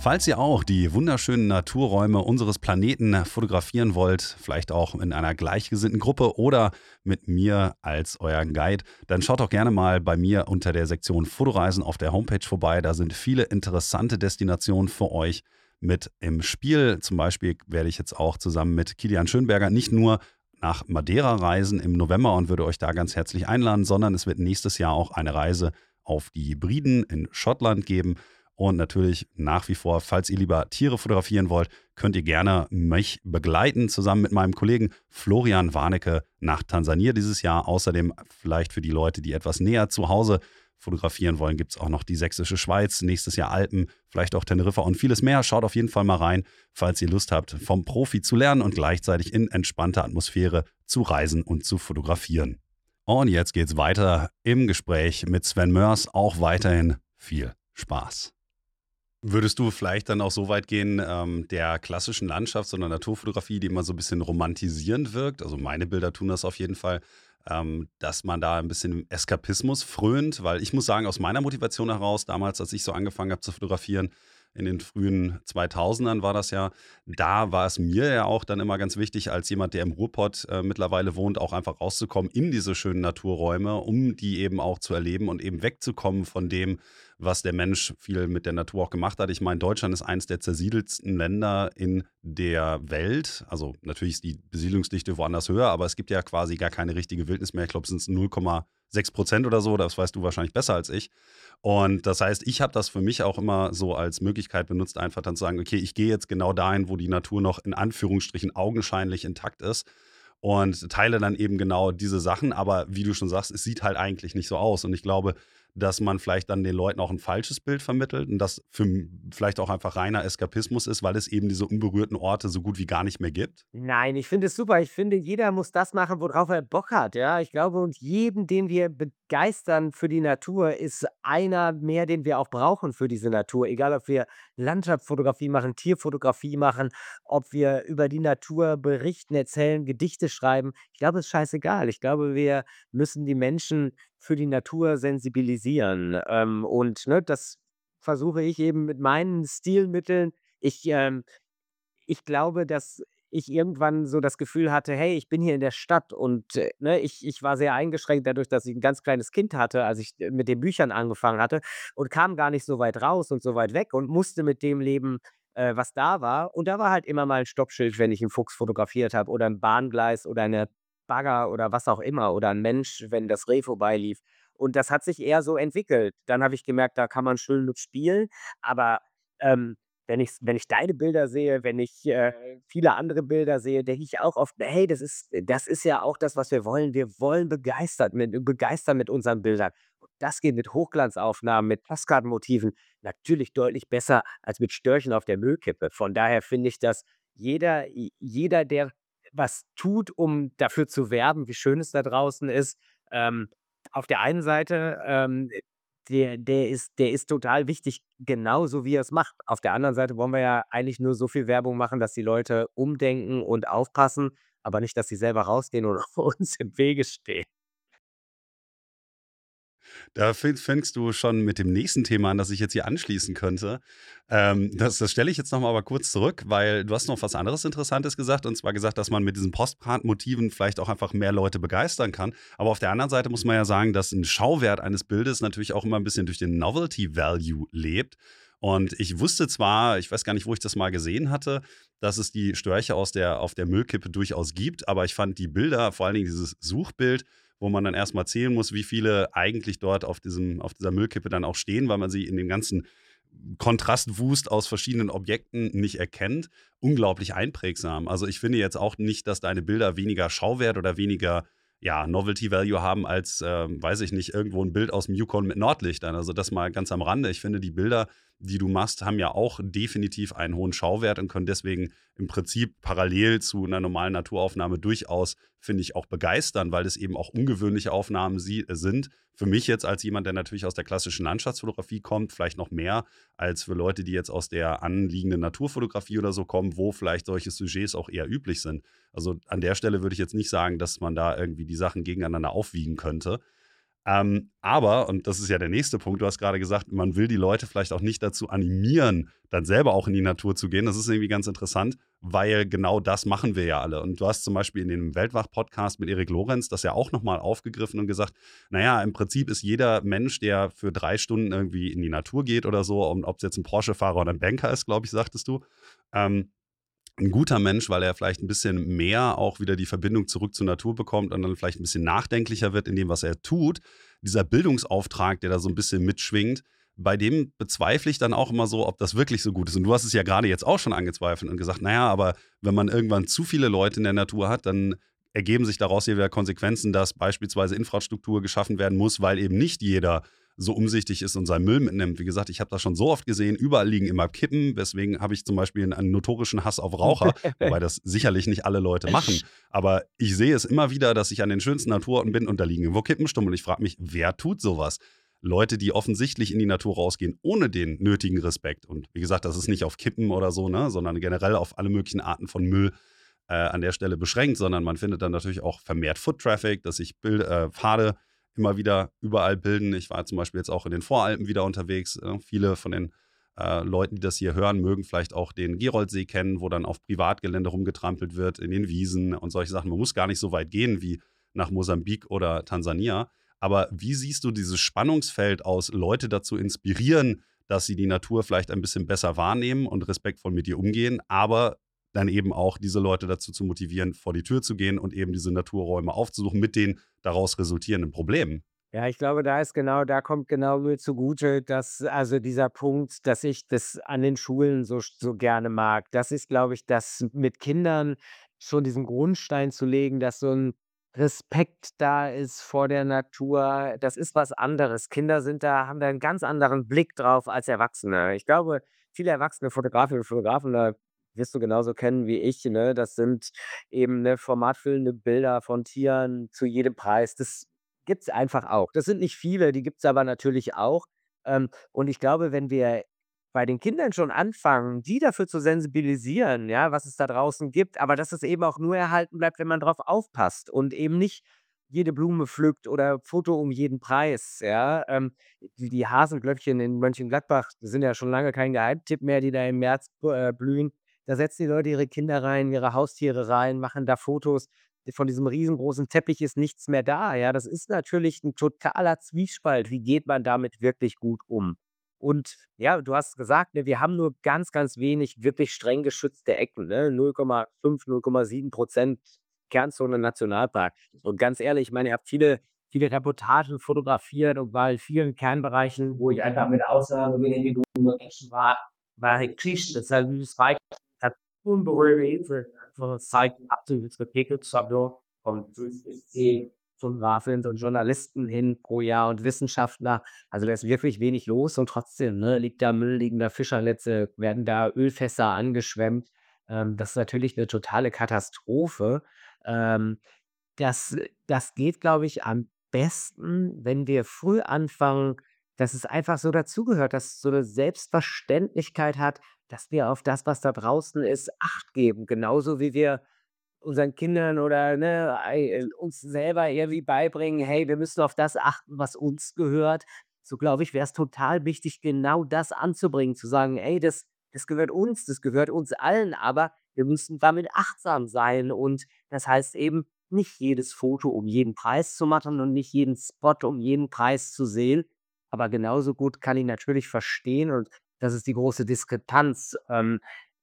Falls ihr auch die wunderschönen Naturräume unseres Planeten fotografieren wollt, vielleicht auch in einer gleichgesinnten Gruppe oder mit mir als euer Guide, dann schaut doch gerne mal bei mir unter der Sektion Fotoreisen auf der Homepage vorbei. Da sind viele interessante Destinationen für euch mit im Spiel. Zum Beispiel werde ich jetzt auch zusammen mit Kilian Schönberger nicht nur nach Madeira reisen im November und würde euch da ganz herzlich einladen, sondern es wird nächstes Jahr auch eine Reise auf die Hebriden in Schottland geben. Und natürlich nach wie vor, falls ihr lieber Tiere fotografieren wollt, könnt ihr gerne mich begleiten, zusammen mit meinem Kollegen Florian Warnecke nach Tansania dieses Jahr. Außerdem vielleicht für die Leute, die etwas näher zu Hause fotografieren wollen, gibt es auch noch die Sächsische Schweiz, nächstes Jahr Alpen, vielleicht auch Teneriffa und vieles mehr. Schaut auf jeden Fall mal rein, falls ihr Lust habt, vom Profi zu lernen und gleichzeitig in entspannter Atmosphäre zu reisen und zu fotografieren. Und jetzt geht's weiter im Gespräch mit Sven Moers. Auch weiterhin viel Spaß. Würdest du vielleicht dann auch so weit gehen, ähm, der klassischen Landschafts- oder Naturfotografie, die immer so ein bisschen romantisierend wirkt, also meine Bilder tun das auf jeden Fall, ähm, dass man da ein bisschen Eskapismus frönt? Weil ich muss sagen, aus meiner Motivation heraus, damals, als ich so angefangen habe zu fotografieren, in den frühen zweitausendern war das ja, da war es mir ja auch dann immer ganz wichtig, als jemand, der im Ruhrpott äh, mittlerweile wohnt, auch einfach rauszukommen in diese schönen Naturräume, um die eben auch zu erleben und eben wegzukommen von dem, was der Mensch viel mit der Natur auch gemacht hat. Ich meine, Deutschland ist eines der zersiedelsten Länder in der Welt. Also natürlich ist die Besiedlungsdichte woanders höher, aber es gibt ja quasi gar keine richtige Wildnis mehr. Ich glaube, es sind null Komma sechs Prozent oder so. Das weißt du wahrscheinlich besser als ich. Und das heißt, ich habe das für mich auch immer so als Möglichkeit benutzt, einfach dann zu sagen, okay, ich gehe jetzt genau dahin, wo die Natur noch in Anführungsstrichen augenscheinlich intakt ist und teile dann eben genau diese Sachen. Aber wie du schon sagst, es sieht halt eigentlich nicht so aus. Und ich glaube, dass man vielleicht dann den Leuten auch ein falsches Bild vermittelt und das für vielleicht auch einfach reiner Eskapismus ist, weil es eben diese unberührten Orte so gut wie gar nicht mehr gibt? Nein, ich finde es super. Ich finde, jeder muss das machen, worauf er Bock hat, ja. Ich glaube, und jeden, den wir begeistern für die Natur, ist einer mehr, den wir auch brauchen für diese Natur. Egal, ob wir Landschaftsfotografie machen, Tierfotografie machen, ob wir über die Natur berichten, erzählen, Gedichte schreiben. Ich glaube, es ist scheißegal. Ich glaube, wir müssen die Menschen für die Natur sensibilisieren. Ähm, und, ne, das versuche ich eben mit meinen Stilmitteln. Ich, ähm ich glaube, dass ich irgendwann so das Gefühl hatte: „Hey, ich bin hier in der Stadt“ und, äh, ne, ich ich war sehr eingeschränkt dadurch, dass ich ein ganz kleines Kind hatte, als ich, äh, mit den Büchern angefangen hatte und kam gar nicht so weit raus und so weit weg und musste mit dem leben, äh, was da war. Und da war halt immer mal ein Stoppschild, wenn ich einen Fuchs fotografiert habe oder ein Bahngleis oder eine Bagger oder was auch immer oder ein Mensch, wenn das Reh vorbeilief. Und das hat sich eher so entwickelt. Dann habe ich gemerkt, da kann man schön mit spielen, aber, ähm wenn ich wenn ich deine Bilder sehe, wenn ich, äh, viele andere Bilder sehe, denke ich auch oft: „Hey, das ist das ist ja auch das, was wir wollen. Wir wollen begeistert mit begeistern mit unseren Bildern.“ Und das geht mit Hochglanzaufnahmen, mit Postkartenmotiven natürlich deutlich besser als mit Störchen auf der Müllkippe. Von daher finde ich, dass jeder j jeder, der was tut, um dafür zu werben, wie schön es da draußen ist, ähm, auf der einen Seite, ähm der der ist der ist total wichtig, genauso wie er es macht. Auf der anderen Seite wollen wir ja eigentlich nur so viel Werbung machen, dass die Leute umdenken und aufpassen, aber nicht, dass sie selber rausgehen und uns im Wege stehen. Da fäng fängst du schon mit dem nächsten Thema an, das ich jetzt hier anschließen könnte. Ähm, das das stelle ich jetzt noch mal aber kurz zurück, weil du hast noch was anderes Interessantes gesagt, und zwar gesagt, dass man mit diesen Postkartenmotiven vielleicht auch einfach mehr Leute begeistern kann. Aber auf der anderen Seite muss man ja sagen, dass ein Schauwert eines Bildes natürlich auch immer ein bisschen durch den Novelty Value lebt. Und ich wusste zwar, ich weiß gar nicht, wo ich das mal gesehen hatte, dass es die Störche aus der auf der Müllkippe durchaus gibt, aber ich fand die Bilder, vor allen Dingen dieses Suchbild, wo man dann erstmal zählen muss, wie viele eigentlich dort auf diesem auf dieser Müllkippe dann auch stehen, weil man sie in dem ganzen Kontrastwust aus verschiedenen Objekten nicht erkennt, unglaublich einprägsam. Also, ich finde jetzt auch nicht, dass deine Bilder weniger Schauwert oder weniger, ja, Novelty Value haben als, ähm, weiß ich nicht, irgendwo ein Bild aus dem Yukon mit Nordlichtern. Also, das mal ganz am Rande. Ich finde, die Bilder, die du machst, haben ja auch definitiv einen hohen Schauwert und können deswegen im Prinzip parallel zu einer normalen Naturaufnahme durchaus, finde ich, auch begeistern, weil es eben auch ungewöhnliche Aufnahmen sie äh, sind. Für mich jetzt als jemand, der natürlich aus der klassischen Landschaftsfotografie kommt, vielleicht noch mehr als für Leute, die jetzt aus der anliegenden Naturfotografie oder so kommen, wo vielleicht solche Sujets auch eher üblich sind. Also, an der Stelle würde ich jetzt nicht sagen, dass man da irgendwie die Sachen gegeneinander aufwiegen könnte. Ähm, aber, und das ist ja der nächste Punkt, du hast gerade gesagt, man will die Leute vielleicht auch nicht dazu animieren, dann selber auch in die Natur zu gehen. Das ist irgendwie ganz interessant, weil genau das machen wir ja alle. Und du hast zum Beispiel in dem Weltwach-Podcast mit Erik Lorenz das ja auch nochmal aufgegriffen und gesagt, naja, im Prinzip ist jeder Mensch, der für drei Stunden irgendwie in die Natur geht oder so, und ob es jetzt ein Porsche-Fahrer oder ein Banker ist, glaube ich, sagtest du, ähm, ein guter Mensch, weil er vielleicht ein bisschen mehr auch wieder die Verbindung zurück zur Natur bekommt und dann vielleicht ein bisschen nachdenklicher wird in dem, was er tut. Dieser Bildungsauftrag, der da so ein bisschen mitschwingt, bei dem bezweifle ich dann auch immer so, ob das wirklich so gut ist. Und du hast es ja gerade jetzt auch schon angezweifelt und gesagt, naja, aber wenn man irgendwann zu viele Leute in der Natur hat, dann ergeben sich daraus hier wieder Konsequenzen, dass beispielsweise Infrastruktur geschaffen werden muss, weil eben nicht jeder so umsichtig ist und seinen Müll mitnimmt. Wie gesagt, ich habe das schon so oft gesehen, überall liegen immer Kippen, weswegen habe ich zum Beispiel einen, einen notorischen Hass auf Raucher, wobei das sicherlich nicht alle Leute machen. Aber ich sehe es immer wieder, dass ich an den schönsten Naturorten bin und da liegen irgendwo Kippenstummel und ich frage mich, wer tut sowas? Leute, die offensichtlich in die Natur rausgehen, ohne den nötigen Respekt. Und wie gesagt, das ist nicht auf Kippen oder so, ne, sondern generell auf alle möglichen Arten von Müll äh, an der Stelle beschränkt, sondern man findet dann natürlich auch vermehrt Foot-Traffic, dass sich Bild, äh, Pfade immer wieder überall bilden. Ich war zum Beispiel jetzt auch in den Voralpen wieder unterwegs. Äh, viele von den äh, Leuten, die das hier hören, mögen vielleicht auch den Geroldsee kennen, wo dann auf Privatgelände rumgetrampelt wird, in den Wiesen und solche Sachen. Man muss gar nicht so weit gehen wie nach Mosambik oder Tansania. Aber wie siehst du dieses Spannungsfeld aus, Leute dazu inspirieren, dass sie die Natur vielleicht ein bisschen besser wahrnehmen und respektvoll mit ihr umgehen, aber dann eben auch diese Leute dazu zu motivieren, vor die Tür zu gehen und eben diese Naturräume aufzusuchen mit den daraus resultierenden Problemen? Ja, ich glaube, da ist genau da kommt genau mir zugute, dass also dieser Punkt, dass ich das an den Schulen so so gerne mag. Das ist, glaube ich, das mit Kindern schon diesen Grundstein zu legen, dass so ein Respekt da ist vor der Natur. Das ist was anderes. Kinder sind da haben da einen ganz anderen Blick drauf als Erwachsene. Ich glaube, viele erwachsene Fotografinnen und Fotografen, da wirst du genauso kennen wie ich, ne? Das sind eben, ne, formatfüllende Bilder von Tieren zu jedem Preis. Das gibt's einfach auch. Das sind nicht viele, die gibt's aber natürlich auch. Ähm, und ich glaube, wenn wir bei den Kindern schon anfangen, die dafür zu sensibilisieren, ja, was es da draußen gibt, aber dass es eben auch nur erhalten bleibt, wenn man drauf aufpasst und eben nicht jede Blume pflückt oder Foto um jeden Preis, ja. Ähm, die die Hasenglöckchen in Mönchengladbach, das sind ja schon lange kein Geheimtipp mehr, die da im März b äh, blühen. Da setzen die Leute ihre Kinder rein, ihre Haustiere rein, machen da Fotos. Von diesem riesengroßen Teppich ist nichts mehr da, ja. Das ist natürlich 'n totaler Zwiespalt. Wie geht man damit wirklich gut um? Und ja, du hast gesagt, ne, wir haben nur ganz, ganz wenig wirklich streng geschützte Ecken, ne? null Komma fünf, null Komma sieben Kernzone Nationalpark. Und ganz ehrlich, ich meine, ihr habt viele viele Reportagen fotografiert und war in vielen Kernbereichen, wo ich einfach mit Ausnahme weniger Minuten Menschen war war ich triste. Das heißt, es reicht hat unberührte für für Zeiten absolut verpickt habe von fünf bis zehn Fotografinnen und Journalisten hin pro Jahr und Wissenschaftler. Also, da ist wirklich wenig los und trotzdem, ne, liegt da Müll, liegen da Fischernetze, werden da Ölfässer angeschwemmt. Ähm, das ist natürlich eine totale Katastrophe. Ähm, das das geht, glaube ich, am besten, wenn wir früh anfangen, dass es einfach so dazugehört, dass es so eine Selbstverständlichkeit hat, dass wir auf das, was da draußen ist, Acht geben. Genauso wie wir unseren Kindern oder, ne, ei äh, uns selber irgendwie beibringen: „Hey, wir müssen auf das achten, was uns gehört.“ So, glaube ich, wäre es total wichtig, genau das anzubringen, zu sagen: „Ey, das das gehört uns, das gehört uns allen, aber wir müssen damit achtsam sein.“ Und das heißt eben, nicht jedes Foto um jeden Preis zu machen und nicht jeden Spot um jeden Preis zu sehen. Aber genauso gut kann ich natürlich verstehen und das ist die große Diskrepanz, ähm,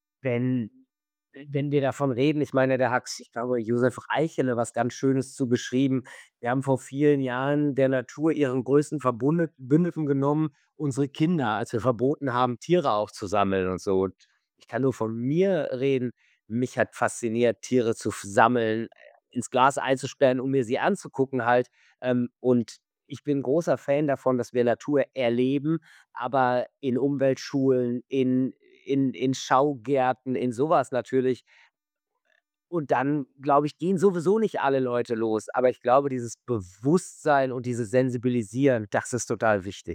wenn wenn wir davon reden, ich meine, da hat, ich glaube, Josef Reichele was ganz Schönes zu beschrieben. Wir haben vor vielen Jahren der Natur ihren größten Verbundet Bündeten genommen, unsere Kinder, als wir verboten haben, Tiere aufzusammeln und so. Und ich kann nur von mir reden. Mich hat fasziniert, Tiere zu f sammeln, äh, ins Glas einzusperren, um mir sie anzugucken halt. Ähm, und ich bin großer Fan davon, dass wir Natur erleben, aber in Umweltschulen, in in in Schaugärten, in sowas natürlich. Und dann, glaube ich, gehen sowieso nicht alle Leute los. Aber ich glaube, dieses Bewusstsein und dieses Sensibilisieren, das ist total wichtig.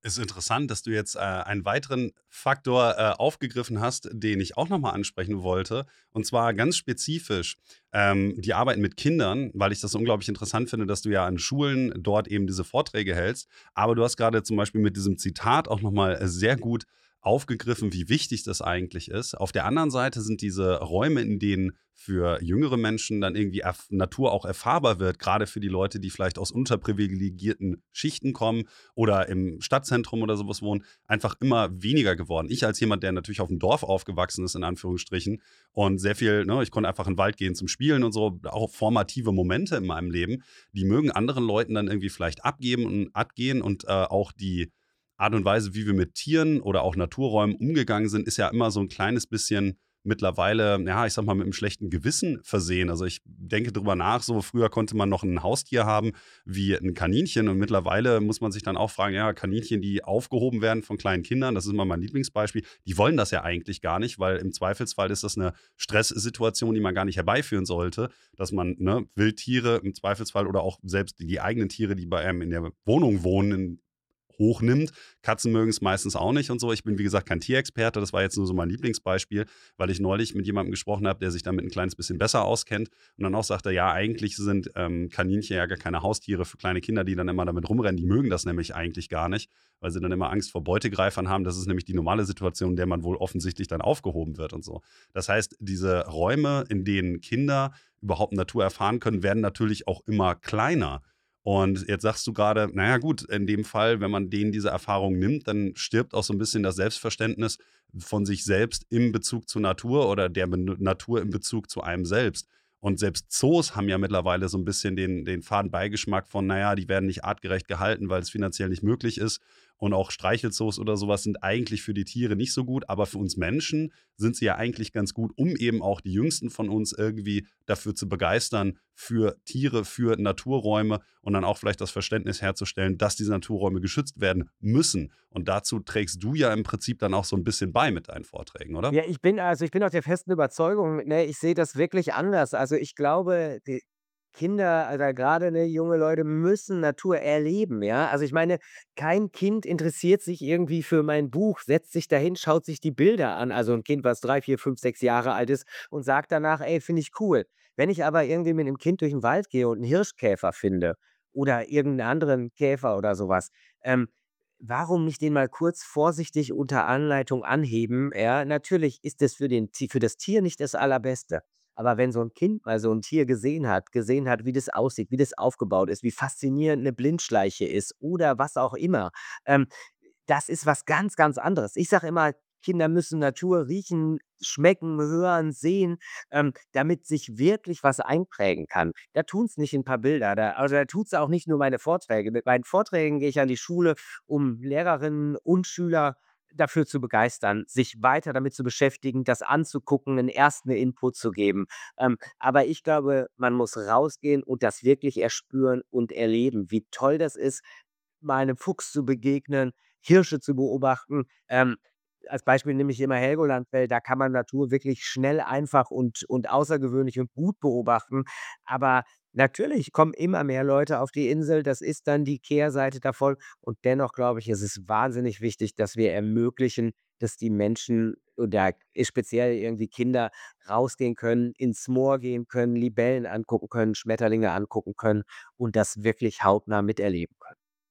Ist interessant, dass du jetzt äh, einen weiteren Faktor äh, aufgegriffen hast, den ich auch nochmal ansprechen wollte. Und zwar ganz spezifisch ähm, die Arbeit mit Kindern, weil ich das unglaublich interessant finde, dass du ja an Schulen dort eben diese Vorträge hältst. Aber du hast gerade zum Beispiel mit diesem Zitat auch nochmal sehr gut aufgegriffen, wie wichtig das eigentlich ist. Auf der anderen Seite sind diese Räume, in denen für jüngere Menschen dann irgendwie erf- Natur auch erfahrbar wird, gerade für die Leute, die vielleicht aus unterprivilegierten Schichten kommen oder im Stadtzentrum oder sowas wohnen, einfach immer weniger geworden. Ich als jemand, der natürlich auf dem Dorf aufgewachsen ist, in Anführungsstrichen, und sehr viel, ne, ich konnte einfach in den Wald gehen zum Spielen und so, auch formative Momente in meinem Leben, die mögen anderen Leuten dann irgendwie vielleicht abgeben und abgehen und äh, auch die Art und Weise, wie wir mit Tieren oder auch Naturräumen umgegangen sind, ist ja immer so ein kleines bisschen mittlerweile, ja, ich sag mal, mit einem schlechten Gewissen versehen. Also ich denke drüber nach, so früher konnte man noch ein Haustier haben wie ein Kaninchen und mittlerweile muss man sich dann auch fragen, ja, Kaninchen, die aufgehoben werden von kleinen Kindern, das ist immer mein Lieblingsbeispiel, die wollen das ja eigentlich gar nicht, weil im Zweifelsfall ist das eine Stresssituation, die man gar nicht herbeiführen sollte, dass man ne, Wildtiere im Zweifelsfall oder auch selbst die eigenen Tiere, die bei einem in der Wohnung wohnen, hochnimmt. Katzen mögen es meistens auch nicht und so. Ich bin, wie gesagt, kein Tierexperte. Das war jetzt nur so mein Lieblingsbeispiel, weil ich neulich mit jemandem gesprochen habe, der sich damit ein kleines bisschen besser auskennt und dann auch sagte, ja, eigentlich sind ähm, Kaninchen ja gar keine Haustiere für kleine Kinder, die dann immer damit rumrennen. Die mögen das nämlich eigentlich gar nicht, weil sie dann immer Angst vor Beutegreifern haben. Das ist nämlich die normale Situation, in der man wohl offensichtlich dann aufgehoben wird und so. Das heißt, diese Räume, in denen Kinder überhaupt Natur erfahren können, werden natürlich auch immer kleiner. Und jetzt sagst du gerade, naja gut, in dem Fall, wenn man denen diese Erfahrung nimmt, dann stirbt auch so ein bisschen das Selbstverständnis von sich selbst im Bezug zur Natur oder der Ben- Natur im Bezug zu einem selbst. Und selbst Zoos haben ja mittlerweile so ein bisschen den, den faden Beigeschmack von, naja, die werden nicht artgerecht gehalten, weil es finanziell nicht möglich ist. Und auch Streichelzoos oder sowas sind eigentlich für die Tiere nicht so gut, aber für uns Menschen sind sie ja eigentlich ganz gut, um eben auch die Jüngsten von uns irgendwie dafür zu begeistern, für Tiere, für Naturräume und dann auch vielleicht das Verständnis herzustellen, dass diese Naturräume geschützt werden müssen. Und dazu trägst du ja im Prinzip dann auch so ein bisschen bei mit deinen Vorträgen, oder? Ja, ich bin also ich bin auch der festen Überzeugung, ne, ich sehe das wirklich anders. Also, ich glaube, die Kinder, also grade, ne, junge Leute müssen Natur erleben, ja? Also, ich meine, kein Kind interessiert sich irgendwie für mein Buch, setzt sich dahin, schaut sich die Bilder an, also ein Kind, was drei, vier, fünf, sechs Jahre alt ist und sagt danach: „Ey, finde ich cool.“ Wenn ich aber irgendwie mit 'nem Kind durch den Wald gehe und einen Hirschkäfer finde oder irgendeinen anderen Käfer oder sowas, ähm, warum nicht den mal kurz vorsichtig unter Anleitung anheben? Ja, natürlich ist es für den Ti für das Tier nicht das Allerbeste. Aber wenn so ein Kind mal so ein Tier gesehen hat gesehen hat, wie das aussieht, wie das aufgebaut ist, wie faszinierend eine Blindschleiche ist oder was auch immer, ähm, das ist was ganz, ganz anderes. Ich sage immer, Kinder müssen Natur riechen, schmecken, hören, sehen, ähm, damit sich wirklich was einprägen kann. Da tun's nicht ein paar Bilder, da also, da tut's auch nicht nur meine Vorträge. Mit meinen Vorträgen gehe ich an die Schule, um Lehrerinnen und Schüler dafür zu begeistern, sich weiter damit zu beschäftigen, das anzugucken, 'nen ersten Input zu geben. Ähm, aber ich glaube, man muss rausgehen und das wirklich erspüren und erleben, wie toll das ist, mal 'nem Fuchs zu begegnen, Hirsche zu beobachten. Ähm, als Beispiel nehme ich immer Helgoland-Feld, da kann man Natur wirklich schnell, einfach und und außergewöhnlich und gut beobachten. Aber natürlich kommen immer mehr Leute auf die Insel, das ist dann die Kehrseite davon. Und dennoch glaube ich, ist es wahnsinnig wichtig, dass wir ermöglichen, dass die Menschen oder speziell irgendwie Kinder rausgehen können, ins Moor gehen können, Libellen angucken können, Schmetterlinge angucken können und das wirklich hautnah miterleben können.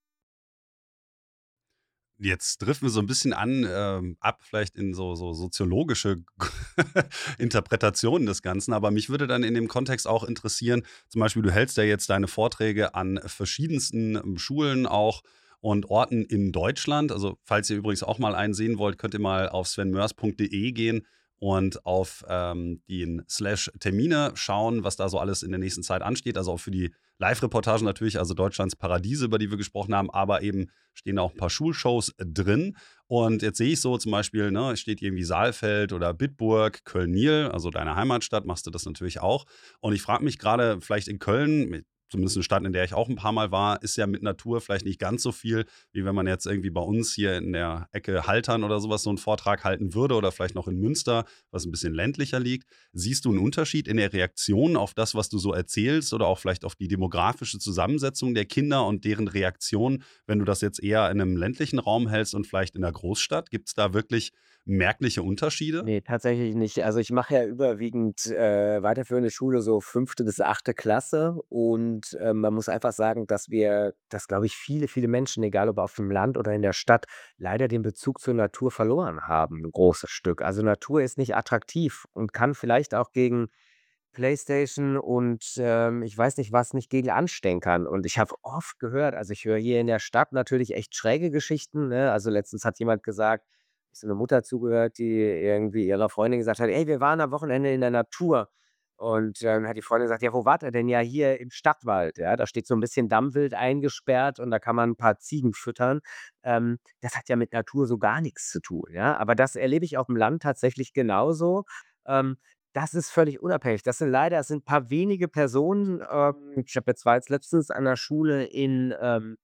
Jetzt driften wir so ein bisschen an, ähm, ab vielleicht in so so soziologische Interpretationen des Ganzen. Aber mich würde dann in dem Kontext auch interessieren, zum Beispiel, du hältst ja jetzt deine Vorträge an verschiedensten, ähm, Schulen auch und Orten in Deutschland. Also, falls ihr übrigens auch mal einen sehen wollt, könnt ihr mal auf sven moers punkt de gehen und auf, ähm, den Slash Termine schauen, was da so alles in der nächsten Zeit ansteht. Also, auch für die Live-Reportagen natürlich, also Deutschlands Paradiese, über die wir gesprochen haben, aber eben stehen da auch ein paar Schulshows drin. Und jetzt sehe ich so zum Beispiel, ne, es steht irgendwie Saalfeld oder Bitburg, Köln-Niel, also deine Heimatstadt, machst du das natürlich auch. Und ich frage mich gerade, vielleicht in Köln, zumindest eine Stadt, in der ich auch ein paar Mal war, ist ja mit Natur vielleicht nicht ganz so viel, wie wenn man jetzt irgendwie bei uns hier in der Ecke Haltern oder sowas so einen Vortrag halten würde oder vielleicht noch in Münster, was ein bisschen ländlicher liegt. Siehst du einen Unterschied in der Reaktion auf das, was du so erzählst oder auch vielleicht auf die demografische Zusammensetzung der Kinder und deren Reaktion, wenn du das jetzt eher in einem ländlichen Raum hältst und vielleicht in der Großstadt? Gibt es da wirklich merkliche Unterschiede? Ne, tatsächlich nicht. Also, ich mache ja überwiegend, äh, weiterführende Schule, so fünfte bis achte Klasse und, ähm, man muss einfach sagen, dass wir dass, glaube ich, viele, viele Menschen, egal ob auf dem Land oder in der Stadt, leider den Bezug zur Natur verloren haben, 'n großes Stück. Also, Natur ist nicht attraktiv und kann vielleicht auch gegen PlayStation und, ähm, ich weiß nicht was, nicht gegen anstänkern. Und ich habe oft gehört, also, ich höre hier in der Stadt natürlich echt schräge Geschichten, ne? Also, letztens hat jemand gesagt, ist so 'ne Mutter zugehört, die irgendwie ihrer Freundin gesagt hat: „Ey, wir waren am Wochenende in der Natur." Und dann hat die Freundin gesagt: „Ja, wo wart ihr denn?" „Ja, hier im Stadtwald." Ja, da steht so 'n bisschen Dammwild eingesperrt und da kann man 'n paar Ziegen füttern. Ähm, das hat ja mit Natur so gar nix zu tun, ja? Aber das erlebe ich aufm Land tatsächlich genauso. Ähm, Das ist völlig unabhängig. Das sind leider es sind paar wenige Personen. Ähm, ich habe jetzt war jetzt letztens an 'ner Schule in, ähm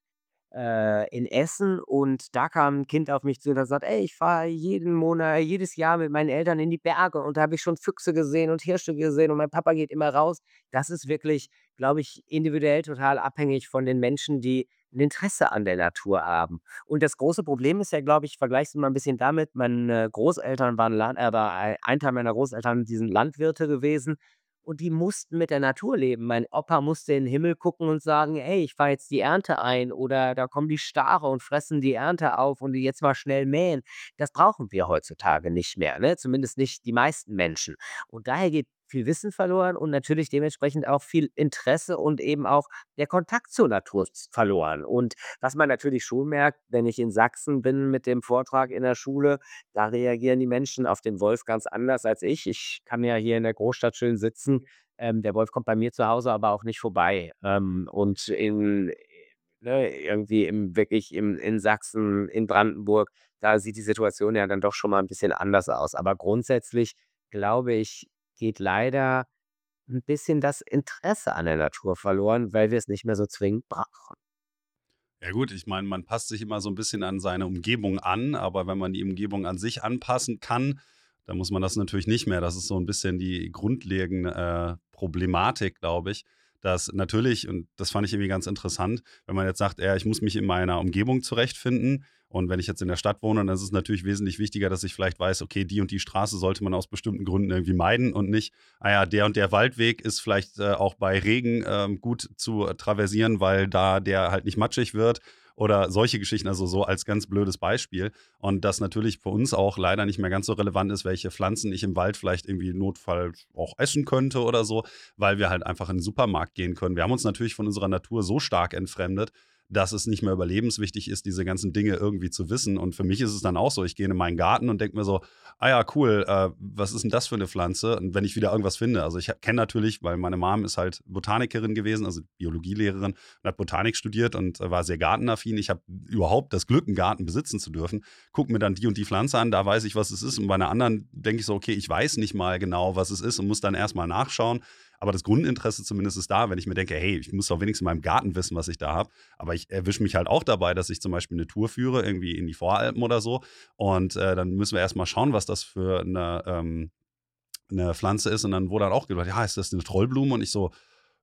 äh, in Essen und da kam 'n Kind auf mich zu und hat gesagt: „Ey, ich fahre jeden Monat jedes Jahr mit meinen Eltern in die Berge und da habe ich schon Füchse gesehen und Hirsche gesehen und mein Papa geht immer raus." Das ist wirklich, glaube ich, individuell total abhängig von den Menschen, die 'n Interesse an der Natur haben. Und das große Problem ist ja, glaube ich, ich vergleiche es mal 'n bisschen damit, meine Großeltern waren Land äh, war ei ein Teil meiner Großeltern, die sind Landwirte gewesen und die mussten mit der Natur leben. Mein Opa musste in 'n Himmel gucken und sagen: „Ey, ich fahre jetzt die Ernte ein" oder „Da kommen die Stare und fressen die Ernte auf und jetzt mal schnell mähen." Das brauchen wir heutzutage nicht mehr, ne? Zumindest nicht die meisten Menschen. Und daher geht viel Wissen verloren und natürlich dementsprechend auch viel Interesse und eben auch der Kontakt zur Natur s verloren. Und was man natürlich schon merkt, wenn ich in Sachsen bin mit dem Vortrag in der Schule, da reagieren die Menschen auf den Wolf ganz anders als ich. Ich kann ja hier in der Großstadt schön sitzen. Ähm, der Wolf kommt bei mir zu Hause aber auch nicht vorbei. Ähm, und in ne, irgendwie im wirklich im in Sachsen, in Brandenburg, da sieht die Situation ja dann doch schon mal ein bisschen anders aus. Aber grundsätzlich glaube ich, geht leider ein bisschen das Interesse an der Natur verloren, weil wir es nicht mehr so zwingend brauchen. Ja gut, ich meine, man passt sich immer so ein bisschen an seine Umgebung an, aber wenn man die Umgebung an sich anpassen kann, dann muss man das natürlich nicht mehr. Das ist so ein bisschen die grundlegende, äh, Problematik, glaube ich, dass natürlich und das fand ich irgendwie ganz interessant, wenn man jetzt sagt: „Ja, ich muss mich in meiner Umgebung zurechtfinden.“ Und wenn ich jetzt in der Stadt wohne, dann ist es natürlich wesentlich wichtiger, dass ich vielleicht weiß, okay, die und die Straße sollte man aus bestimmten Gründen irgendwie meiden und nicht, ah ja, der und der Waldweg ist vielleicht, äh, auch bei Regen, ähm, gut zu äh, traversieren, weil da der halt nicht matschig wird oder solche Geschichten, also so als ganz blödes Beispiel. Und das natürlich für uns auch leider nicht mehr ganz so relevant ist, welche Pflanzen ich im Wald vielleicht irgendwie im Notfall auch essen könnte oder so, weil wir halt einfach in den Supermarkt gehen können. Wir haben uns natürlich von unserer Natur so stark entfremdet, dass es nicht mehr überlebenswichtig ist, diese ganzen Dinge irgendwie zu wissen. Und für mich ist es dann auch so, ich gehe in meinen Garten und denke mir so, ah ja, cool, äh, was ist denn das für eine Pflanze? Und wenn ich wieder irgendwas finde, also ich kenne natürlich, weil meine Mom ist halt Botanikerin gewesen, also Biologielehrerin und hat Botanik studiert und äh, war sehr gartenaffin. Ich habe überhaupt das Glück, einen Garten besitzen zu dürfen. Guck mir dann die und die Pflanze an, da weiß ich, was es ist. Und bei einer anderen denke ich so, okay, ich weiß nicht mal genau, was es ist und muss dann erstmal nachschauen. Aber das Grundinteresse zumindest ist da, wenn ich mir denke, hey, ich muss doch wenigstens in meinem Garten wissen, was ich da habe. Aber ich erwische mich halt auch dabei, dass ich zum Beispiel eine Tour führe, irgendwie in die Voralpen oder so. Und äh, dann müssen wir erstmal schauen, was das für eine, ähm, eine Pflanze ist. Und dann wurde dann auch gesagt, ja, ist das eine Trollblume? Und ich so,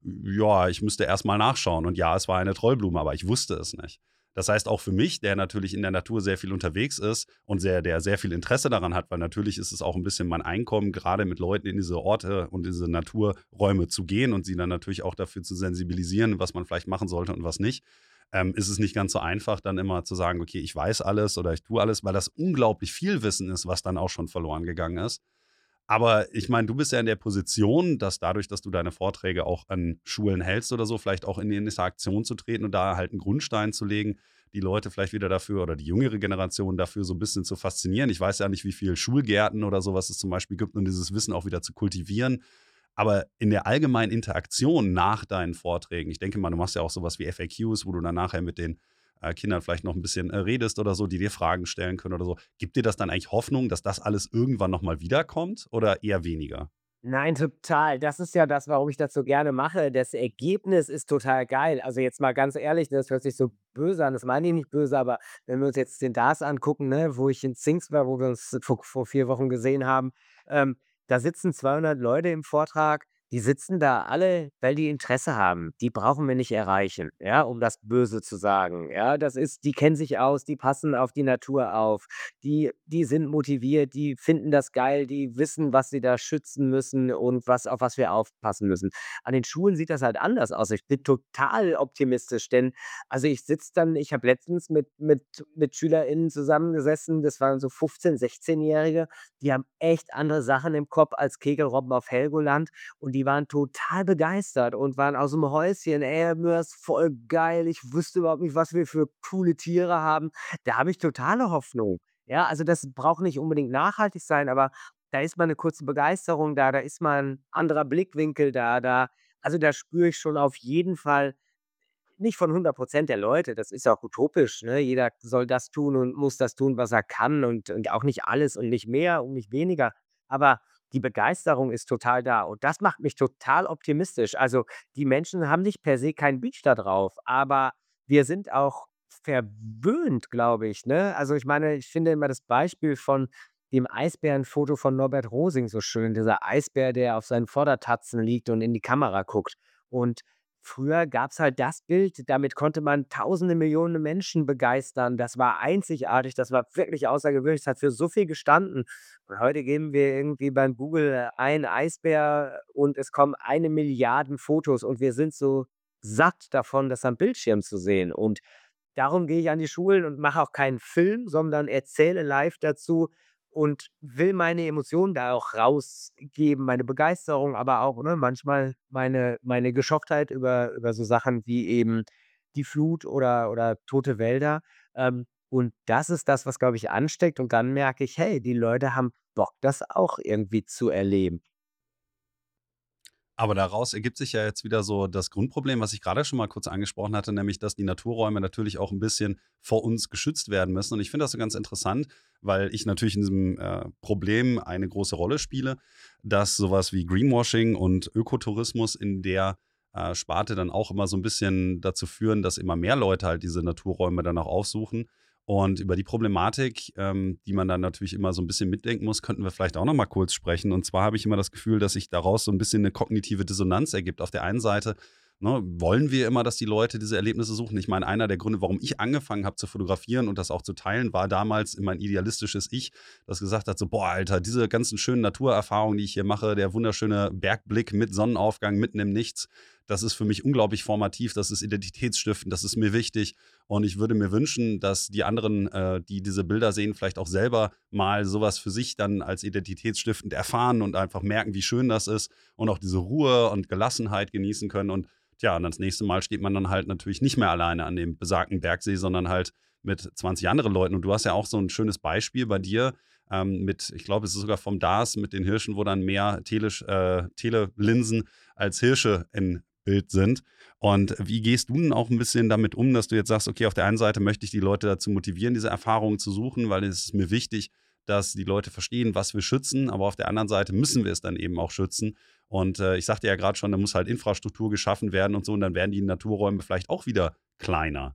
ja, ich müsste erstmal nachschauen. Und ja, es war eine Trollblume, aber ich wusste es nicht. Das heißt, auch für mich, der natürlich in der Natur sehr viel unterwegs ist und sehr, der sehr viel Interesse daran hat, weil natürlich ist es auch ein bisschen mein Einkommen, gerade mit Leuten in diese Orte und diese Naturräume zu gehen und sie dann natürlich auch dafür zu sensibilisieren, was man vielleicht machen sollte und was nicht, ähm, ist es nicht ganz so einfach, dann immer zu sagen, okay, ich weiß alles oder ich tue alles, weil das unglaublich viel Wissen ist, was dann auch schon verloren gegangen ist. Aber ich meine, du bist ja in der Position, dass dadurch, dass du deine Vorträge auch an Schulen hältst oder so, vielleicht auch in die Interaktion zu treten und da halt einen Grundstein zu legen, die Leute vielleicht wieder dafür oder die jüngere Generation dafür so ein bisschen zu faszinieren. Ich weiß ja nicht, wie viel Schulgärten oder so was es zum Beispiel gibt, um dieses Wissen auch wieder zu kultivieren. Aber in der allgemeinen Interaktion nach deinen Vorträgen, ich denke mal, du machst ja auch sowas wie F A Qs, wo du dann nachher mit den äh, Kindern vielleicht noch ein bisschen äh, redest oder so, die dir Fragen stellen können oder so. Gibt dir das dann eigentlich Hoffnung, dass das alles irgendwann nochmal wiederkommt oder eher weniger? Nein, total. Das ist ja das, warum ich das so gerne mache. Das Ergebnis ist total geil. Also jetzt mal ganz ehrlich, ne, das hört sich so böse an, das meine ich nicht böse, aber wenn wir uns jetzt den D A S angucken, ne, wo ich in Zingst war, wo wir uns vor vor vier Wochen gesehen haben, ähm, da sitzen zweihundert Leute im Vortrag, die sitzen da alle, weil die Interesse haben. Die brauchen wir nicht erreichen, ja, um das böse zu sagen. Ja, das ist die kennen sich aus, die passen auf die Natur auf. Die die sind motiviert, die finden das geil, die wissen, was sie da schützen müssen und was auf was wir aufpassen müssen. An den Schulen sieht das halt anders aus. Ich bin total optimistisch, denn also, ich sitze dann ich habe letztens mit mit mit SchülerInnen zusammengesessen, das waren so fünfzehn, sechzehn-Jährige, die haben echt andere Sachen im Kopf als Kegelrobben auf Helgoland und die waren total begeistert und waren aus'm Häuschen: „Ey, mir ist voll geil, ich wüsste überhaupt nicht, was wir für coole Tiere haben.“ Da habe ich totale Hoffnung. Ja, also das braucht nicht unbedingt nachhaltig sein, aber da ist mal 'ne kurze Begeisterung da, da ist mal 'n anderer Blickwinkel da, da also, da spüre ich schon auf jeden Fall nicht von hundert Prozent der Leute, das ist auch utopisch, ne? Jeder soll das tun und muss das tun, was er kann und und auch nicht alles und nicht mehr und nicht weniger. Aber die Begeisterung ist total da und das macht mich total optimistisch. Also, die Menschen haben nicht per se keinen Beach da drauf, aber wir sind auch verwöhnt, glaube ich, ne? Also, ich meine, ich finde immer das Beispiel von dem Eisbärenfoto von Norbert Rosing so schön. Dieser Eisbär, der auf seinen Vordertatzen liegt und in die Kamera guckt. Und früher gab's halt das Bild, damit konnte man Tausende, Millionen Menschen begeistern. Das war einzigartig, das war wirklich außergewöhnlich, das hat für so viel gestanden. Und heute geben wir irgendwie beim Google ein Eisbär und es kommen eine Milliarden Fotos und wir sind so satt davon, das am Bildschirm zu sehen. Und darum gehe ich an die Schulen und mache auch keinen Film, sondern erzähle live dazu und will meine Emotionen da auch rausgeben, meine Begeisterung, aber auch, ne, manchmal meine meine Geschocktheit über über so Sachen wie eben die Flut oder oder tote Wälder. Ähm, und das ist das, was, glaube ich, ansteckt und dann merke ich: „Hey, die Leute haben Bock, das auch irgendwie zu erleben.“ Aber daraus ergibt sich ja jetzt wieder so das Grundproblem, was ich gerade schon mal kurz angesprochen hatte, nämlich, dass die Naturräume natürlich auch ein bisschen vor uns geschützt werden müssen. Und ich finde das so ganz interessant, weil ich natürlich in diesem, äh, Problem eine große Rolle spiele, dass sowas wie Greenwashing und Ökotourismus in der, äh, Sparte dann auch immer so ein bisschen dazu führen, dass immer mehr Leute halt diese Naturräume dann auch aufsuchen. Und über die Problematik, ähm, die man dann natürlich immer so ein bisschen mitdenken muss, könnten wir vielleicht auch noch mal kurz sprechen. Und zwar habe ich immer das Gefühl, dass sich daraus so ein bisschen eine kognitive Dissonanz ergibt. Auf der einen Seite, ne, wollen wir immer, dass die Leute diese Erlebnisse suchen. Ich meine, einer der Gründe, warum ich angefangen habe zu fotografieren und das auch zu teilen, war damals mein idealistisches Ich, das gesagt hat so: „Boah, Alter, diese ganzen schönen Naturerfahrungen, die ich hier mache, der wunderschöne Bergblick mit Sonnenaufgang mitten im Nichts, das ist für mich unglaublich formativ, das ist identitätsstiftend, das ist mir wichtig.“ Und ich würde mir wünschen, dass die anderen, äh, die diese Bilder sehen, vielleicht auch selber mal sowas für sich dann als identitätsstiftend erfahren und einfach merken, wie schön das ist und auch diese Ruhe und Gelassenheit genießen können. Und tja, und das nächste Mal steht man dann halt natürlich nicht mehr alleine an dem besagten Bergsee, sondern halt mit zwanzig anderen Leuten. Und du hast ja auch so ein schönes Beispiel bei dir, ähm, mit, ich glaube, es ist sogar vom D A S mit den Hirschen, wo dann mehr Tele, äh, Telelinsen als Hirsche in Bild sind. Und wie gehst du denn auch ein bisschen damit um, dass du jetzt sagst: „Okay, auf der einen Seite möchte ich die Leute dazu motivieren, diese Erfahrungen zu suchen, weil es ist mir wichtig, dass die Leute verstehen, was wir schützen, aber auf der anderen Seite müssen wir es dann eben auch schützen.“ Und, äh, ich sagte ja gerade schon, da muss halt Infrastruktur geschaffen werden und so und dann werden die Naturräume vielleicht auch wieder kleiner.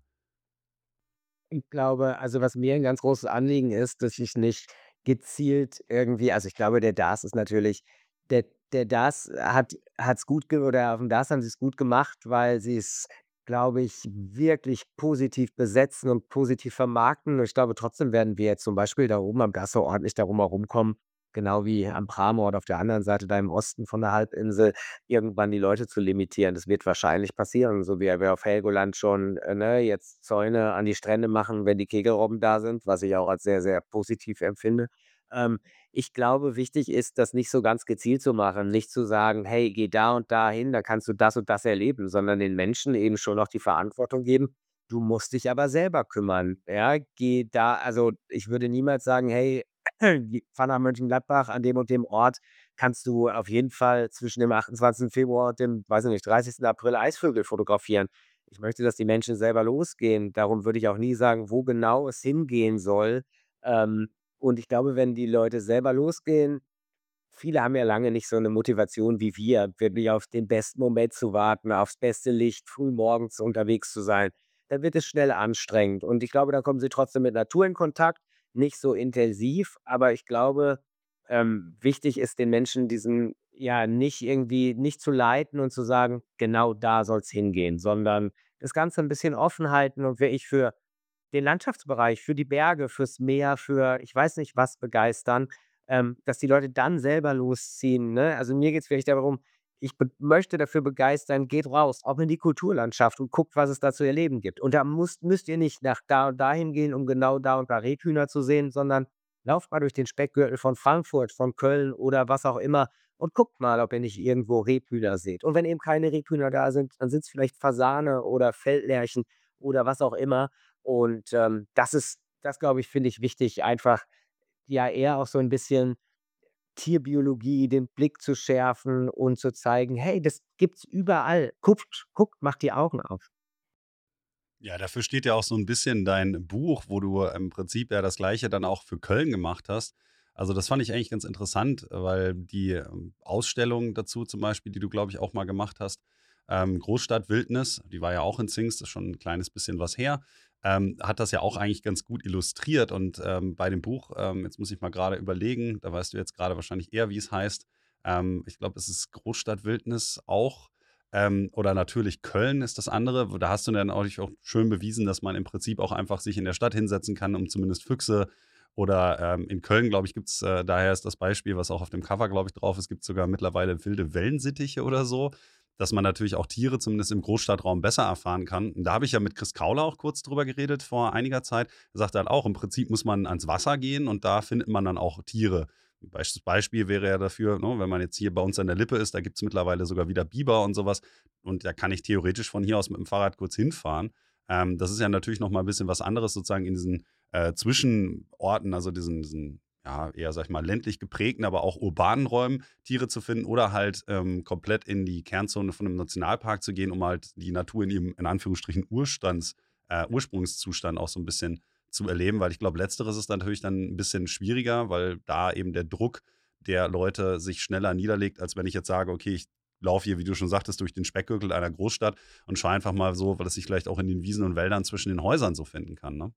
Ich glaube also, was mir 'n ganz großes Anliegen ist, dass ich nicht gezielt irgendwie also, ich glaube, der D A S ist natürlich der der D A S hat hat's gut ge oder aufm D A S haben sie's gut gemacht, weil sie's, glaube ich, wirklich positiv besetzen und positiv vermarkten. Und ich glaube, trotzdem werden wir jetzt zum Beispiel da oben am D A S so ordentlich darum herumkommen, genau wie am Pramort auf der anderen Seite da im Osten von der Halbinsel, irgendwann die Leute zu limitieren. Das wird wahrscheinlich passieren, so wie wir auf Helgoland schon, äh, ne, jetzt Zäune an die Strände machen, wenn die Kegelrobben da sind, was ich auch als sehr, sehr positiv empfinde. Ähm, Ich glaube, wichtig ist, das nicht so ganz gezielt zu machen, nicht zu sagen: „Hey, geh da und da hin, da kannst du das und das erleben“, sondern den Menschen eben schon noch die Verantwortung geben: „Du musst dich aber selber kümmern, ja? Geh da“ also, ich würde niemals sagen: „Hey, fahr nach Mönchengladbach, an dem und dem Ort kannst du auf jeden Fall zwischen dem achtundzwanzigsten Februar und dem, weiß ich nicht, dreißigsten April Eisvögel fotografieren. Ich möchte, dass die Menschen selber losgehen. Darum würde ich auch nie sagen, wo genau es hingehen soll. Ähm, und ich glaube, wenn die Leute selber losgehen, viele haben ja lange nicht so eine Motivation wie wir, wirklich auf den besten Moment zu warten, aufs beste Licht, früh morgens unterwegs zu sein. Dann wird es schnell anstrengend und ich glaube, da kommen sie trotzdem mit Natur in Kontakt, nicht so intensiv, aber ich glaube, ähm, wichtig ist den Menschen diesen ja, nicht irgendwie nicht zu leiten und zu sagen: „Genau da soll's hingehen“, sondern das Ganze ein bisschen offen halten und wirklich für den Landschaftsbereich, für die Berge, fürs Meer, für ich weiß nicht was begeistern, ähm, dass die Leute dann selber losziehen, ne? Also, mir geht's wirklich darum, ich be möchte dafür begeistern, geht raus, auch in die Kulturlandschaft und guckt, was es da zu erleben gibt. Und da musst müsst ihr nicht nach da und dahin gehen, um genau da und da Rebhühner zu sehen, sondern lauft mal durch den Speckgürtel von Frankfurt, von Köln oder was auch immer und guckt mal, ob ihr nicht irgendwo Rebhühner seht. Und wenn eben keine Rebhühner da sind, dann sind's vielleicht Fasane oder Feldlerchen oder was auch immer. Und, ähm, das ist das, glaube ich, finde ich wichtig, einfach, ja, eher auch so ein bisschen Tierbiologie den Blick zu schärfen und zu zeigen: „Hey, das gibt's überall. Guckt, guckt, macht die Augen auf.“ Ja, dafür steht ja auch so ein bisschen dein Buch, wo du im Prinzip ja das Gleiche dann auch für Köln gemacht hast. Also, das fand ich eigentlich ganz interessant, weil die, ähm, Ausstellung dazu zum Beispiel, die du, glaube ich, auch mal gemacht hast, ähm, Großstadt Wildnis, die war ja auch in Zingst, ist schon ein kleines bisschen was her, ähm, hat das ja auch eigentlich ganz gut illustriert. Und, ähm, bei dem Buch, ähm, jetzt muss ich mal gerade überlegen, da weißt du jetzt gerade wahrscheinlich eher, wie es heißt. Ähm, ich glaube, es ist Großstadt Wildnis auch. Ähm, oder natürlich Köln ist das andere. Wo da hast du dann auch auch schön bewiesen, dass man im Prinzip auch einfach sich in der Stadt hinsetzen kann, um zumindest Füchse oder, ähm, in Köln, glaube ich, gibt's, äh daher ist das Beispiel, was auch auf dem Cover, glaube ich, drauf ist, gibt's sogar mittlerweile wilde Wellensittiche oder so, dass man natürlich auch Tiere zumindest im Großstadtraum besser erfahren kann. Und da habe ich ja mit Chris Kauler auch kurz drüber geredet vor einiger Zeit. Er sagte halt auch, im Prinzip muss man ans Wasser gehen und da findet man dann auch Tiere. Bestes Beispiel wäre ja dafür, ne, wenn man jetzt hier bei uns an der Lippe ist, da gibt es mittlerweile sogar wieder Biber und sowas. Und da kann ich theoretisch von hier aus mit dem Fahrrad kurz hinfahren. Ähm, das ist ja natürlich noch mal ein bisschen was anderes sozusagen in diesen äh, Zwischenorten, also diesen, diesen ja, eher, sag ich mal, ländlich geprägten, aber auch urbanen Räumen Tiere zu finden oder halt ähm, komplett in die Kernzone von einem Nationalpark zu gehen, um halt die Natur in ihrem, in Anführungsstrichen, Urstands, äh, Ursprungszustand auch so ein bisschen zu erleben, weil ich glaube, letzteres ist natürlich dann ein bisschen schwieriger, weil da eben der Druck der Leute sich schneller niederlegt, als wenn ich jetzt sage: „Okay, ich laufe hier, wie du schon sagtest, durch den Speckgürtel einer Großstadt und schaue einfach mal so, weil es sich vielleicht auch in den Wiesen und Wäldern zwischen den Häusern so finden kann“, ne?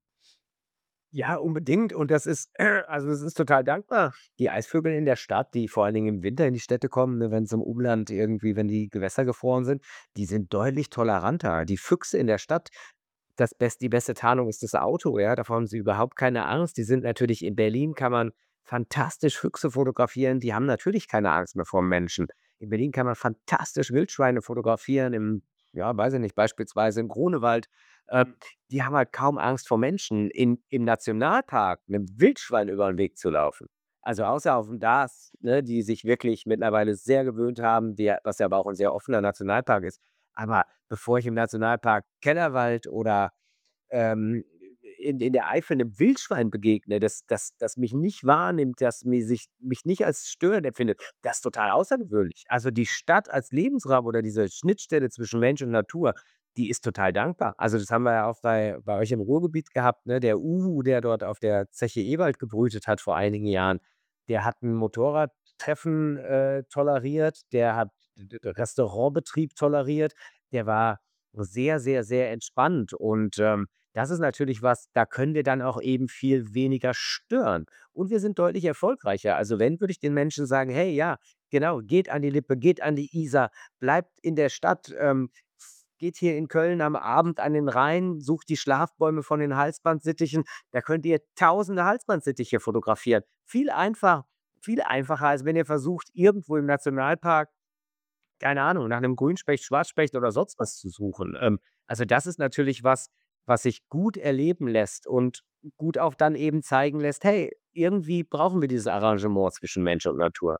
Ja, unbedingt und das ist also, es ist total dankbar. Die Eisvögel in der Stadt, die vor allen Dingen im Winter in die Städte kommen, ne, wenn's im Umland irgendwie wenn die Gewässer gefroren sind, die sind deutlich toleranter. Die Füchse in der Stadt, das best die beste Tarnung ist das Auto, ja, davor haben sie überhaupt keine Angst. Die sind natürlich in Berlin kann man fantastisch Füchse fotografieren, die haben natürlich keine Angst mehr vor Menschen. In Berlin kann man fantastisch Wildschweine fotografieren im ja, weiß ich nicht, beispielsweise im Grunewald. Ähm, die haben halt kaum Angst vor Menschen. In im Nationalpark 'nem Wildschwein über 'n Weg zu laufen. Also, außer auf'm Dars, ne, die sich wirklich mittlerweile sehr gewöhnt haben, der was ja aber auch 'n sehr offener Nationalpark ist. Aber bevor ich im Nationalpark Kellerwald oder, ähm, in in der Eifel 'nem Wildschwein begegne, das das das mich nicht wahrnimmt, das mir sich mich nicht als störend empfindet, das ist total außergewöhnlich. Also, die Stadt als Lebensraum oder diese Schnittstelle zwischen Mensch und Natur, die ist total dankbar. Also, das haben wir ja auch bei bei euch im Ruhrgebiet gehabt, ne? Der Uhu, der dort auf der Zeche Ewald gebrütet hat vor einigen Jahren, der hat 'n Motorradtreffen, äh, toleriert, der hat D D Restaurantbetrieb toleriert. Der war sehr, sehr, sehr entspannt und, ähm, das ist natürlich was, da können wir dann auch eben viel weniger stören und wir sind deutlich erfolgreicher. Also, wenn, würde ich den Menschen sagen: „Hey, ja, genau, geht an die Lippe, geht an die Isar, bleibt in der Stadt, ähm, geht hier in Köln am Abend an den Rhein, sucht die Schlafbäume von den Halsbandsittichen. Da könnt ihr tausende Halsbandsittiche fotografieren. Viel einfach viel einfacher, als wenn ihr versucht, irgendwo im Nationalpark, keine Ahnung, nach 'nem Grünspecht, Schwarzspecht oder sonst was zu suchen. Ähm, also, das ist natürlich was, was sich gut erleben lässt und gut auch dann eben zeigen lässt: „Hey, irgendwie brauchen wir dieses Arrangement zwischen Mensch und Natur.“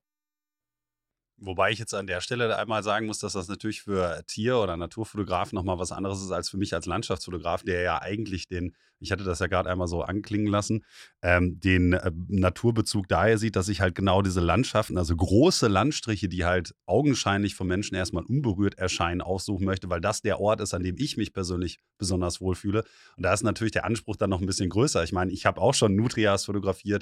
Wobei ich jetzt an der Stelle einmal sagen muss, dass das natürlich für Tier oder Naturfotografen noch mal was anderes ist als für mich als Landschaftsfotograf, der ja eigentlich den ich hatte das ja gerade einmal so anklingen lassen, ähm, den, äh, Naturbezug daher sieht, dass ich halt genau diese Landschaften, also große Landstriche, die halt augenscheinlich vom Menschen erstmal unberührt erscheinen, aussuchen möchte, weil das der Ort ist, an dem ich mich persönlich besonders wohlfühle. Und da ist natürlich der Anspruch dann noch ein bisschen größer. Ich meine, ich habe auch schon Nutrias fotografiert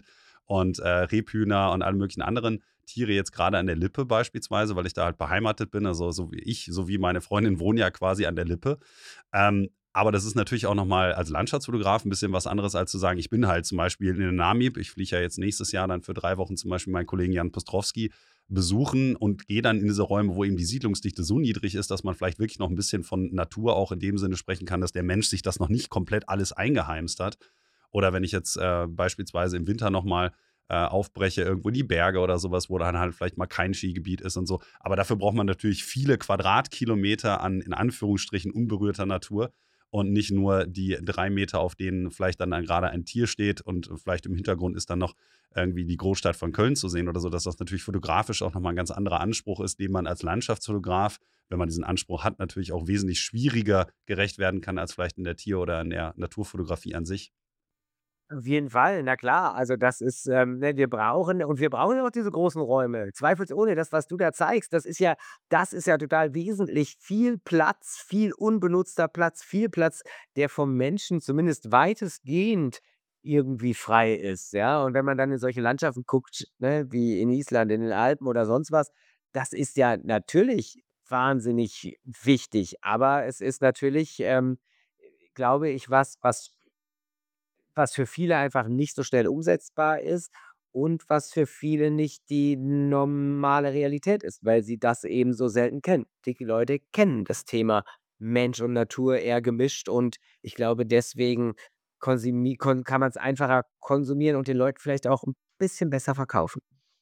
und äh, Rebhühner und alle möglichen anderen Tiere jetzt gerade an der Lippe beispielsweise, weil ich da halt beheimatet bin, also so wie ich, so wie meine Freundin wohnen ja quasi an der Lippe. Ähm, aber das ist natürlich auch nochmal als Landschaftsfotograf ein bisschen was anderes, als zu sagen, ich bin halt zum Beispiel in den Namib. Ich fliege ja jetzt nächstes Jahr dann für drei Wochen zum Beispiel meinen Kollegen Jan Postrowski besuchen und gehe dann in diese Räume, wo eben die Siedlungsdichte so niedrig ist, dass man vielleicht wirklich noch ein bisschen von Natur auch in dem Sinne sprechen kann, dass der Mensch sich das noch nicht komplett alles eingeheimst hat. Oder wenn ich jetzt äh, beispielsweise im Winter nochmal äh, aufbreche, irgendwo in die Berge oder sowas, wo dann halt vielleicht mal kein Skigebiet ist und so. Aber dafür braucht man natürlich viele Quadratkilometer an, in Anführungsstrichen, unberührter Natur und nicht nur die drei Meter, auf denen vielleicht dann, dann gerade ein Tier steht und vielleicht im Hintergrund ist dann noch irgendwie die Großstadt von Köln zu sehen oder so, dass das natürlich fotografisch auch nochmal ein ganz anderer Anspruch ist, dem man als Landschaftsfotograf, wenn man diesen Anspruch hat, natürlich auch wesentlich schwieriger gerecht werden kann als vielleicht in der Tier- oder in der Naturfotografie an sich. Auf jeden Fall, na klar. Also, das ist, ähm, ne, wir brauchen und wir brauchen ja auch diese großen Räume. Zweifelsohne, das, was du da zeigst, das ist ja das ist ja total wesentlich. Viel Platz, viel unbenutzter Platz, viel Platz, der vom Menschen zumindest weitestgehend irgendwie frei ist, ja? Und wenn man dann in solche Landschaften guckt, ne, wie in Island, in den Alpen oder sonst was, das ist ja natürlich wahnsinnig wichtig. Aber es ist natürlich, ähm, glaube ich, was was was für viele einfach nicht so schnell umsetzbar ist und was für viele nicht die normale Realität ist, weil sie das eben so selten kennen. Die Leute kennen das Thema Mensch und Natur eher gemischt und ich glaube, deswegen konsumi kon kann man es einfacher konsumieren und den Leuten vielleicht auch ein bisschen besser verkaufen.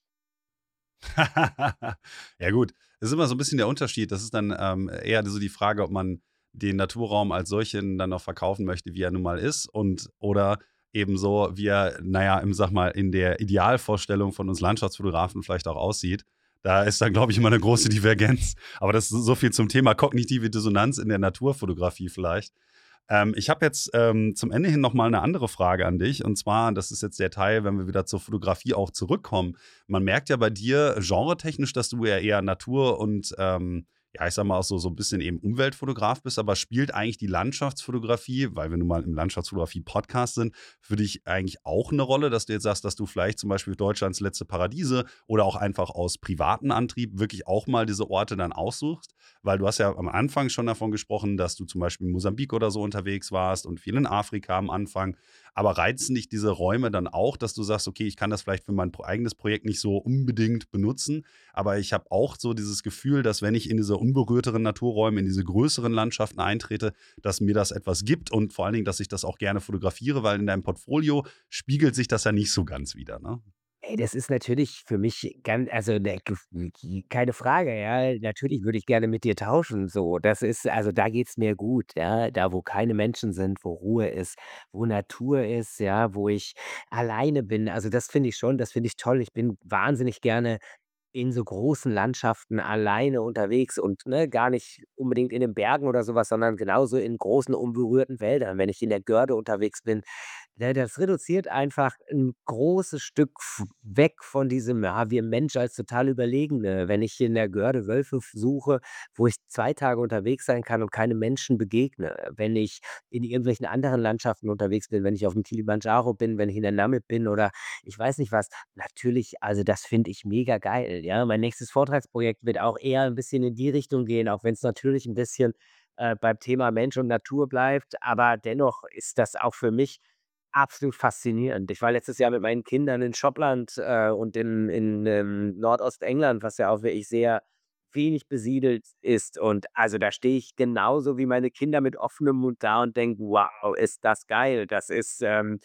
Ja gut, es ist immer so ein bisschen der Unterschied. Das ist dann, ähm, eher so die Frage, ob man den Naturraum als solchen dann noch verkaufen möchte, wie er nun mal ist und oder eben so, wie er, na ja, im sage mal, in der Idealvorstellung von uns Landschaftsfotografen vielleicht auch aussieht. Da ist dann, glaube ich, immer eine große Divergenz. Aber das ist so viel zum Thema kognitive Dissonanz in der Naturfotografie vielleicht. Ähm, ich habe jetzt ähm, zum Ende hin noch mal eine andere Frage an dich. Und zwar, das ist jetzt der Teil, wenn wir wieder zur Fotografie auch zurückkommen. Man merkt ja bei dir genretechnisch, dass du ja eher Natur und ähm, ja, ich sag mal auch so, so ein bisschen eben Umweltfotograf bist, aber spielt eigentlich die Landschaftsfotografie, weil wir nun mal im Landschaftsfotografie-Podcast sind, für dich eigentlich auch eine Rolle, dass du jetzt sagst, dass du vielleicht zum Beispiel Deutschlands letzte Paradiese oder auch einfach aus privatem Antrieb wirklich auch mal diese Orte dann aussuchst? Weil du hast ja am Anfang schon davon gesprochen, dass du zum Beispiel in Mosambik oder so unterwegs warst und viel in Afrika am Anfang. Aber reizen dich diese Räume dann auch, dass du sagst, okay, ich kann das vielleicht für mein pro- eigenes Projekt nicht so unbedingt benutzen, aber ich habe auch so dieses Gefühl, dass wenn ich in diese unberührteren Naturräume, in diese größeren Landschaften eintrete, dass mir das etwas gibt und vor allen Dingen, dass ich das auch gerne fotografiere, weil in deinem Portfolio spiegelt sich das ja nicht so ganz wieder, ne? Ey, das ist natürlich für mich ganz, also, ne, gef keine Frage, ja. Natürlich würde ich gerne mit dir tauschen, so. Das ist, also, da geht's mir gut, ja. Da, wo keine Menschen sind, wo Ruhe ist, wo Natur ist, ja, wo ich alleine bin. Also, das finde ich schon, das finde ich toll. Ich bin wahnsinnig gerne in so großen Landschaften alleine unterwegs und, ne, gar nicht unbedingt in den Bergen oder sowas, sondern genauso in großen, unberührten Wäldern, wenn ich in der Görde unterwegs bin. Ne, das reduziert einfach ein großes Stück v weg von diesem, ja, wir Mensch als total Überlegene. Wenn ich in der Görde Wölfe f suche, wo ich zwei Tage unterwegs sein kann und keinem Menschen begegne. Wenn ich in irgendwelchen anderen Landschaften unterwegs bin, wenn ich auf dem Kilimanjaro bin, wenn ich in der Namib bin oder ich weiß nicht was. Natürlich, also das finde ich mega geil, ja. Mein nächstes Vortragsprojekt wird auch eher ein bisschen in die Richtung gehen, auch wenn es natürlich ein bisschen, äh, beim Thema Mensch und Natur bleibt, aber dennoch ist das auch für mich absolut faszinierend. Ich war letztes Jahr mit meinen Kindern in Schottland, äh, und in in, ähm, Nordostengland, was ja auch wirklich sehr wenig besiedelt ist. Und also, da stehe ich genauso wie meine Kinder mit offenem Mund da und denke: „Wow, ist das geil." Das ist, ähm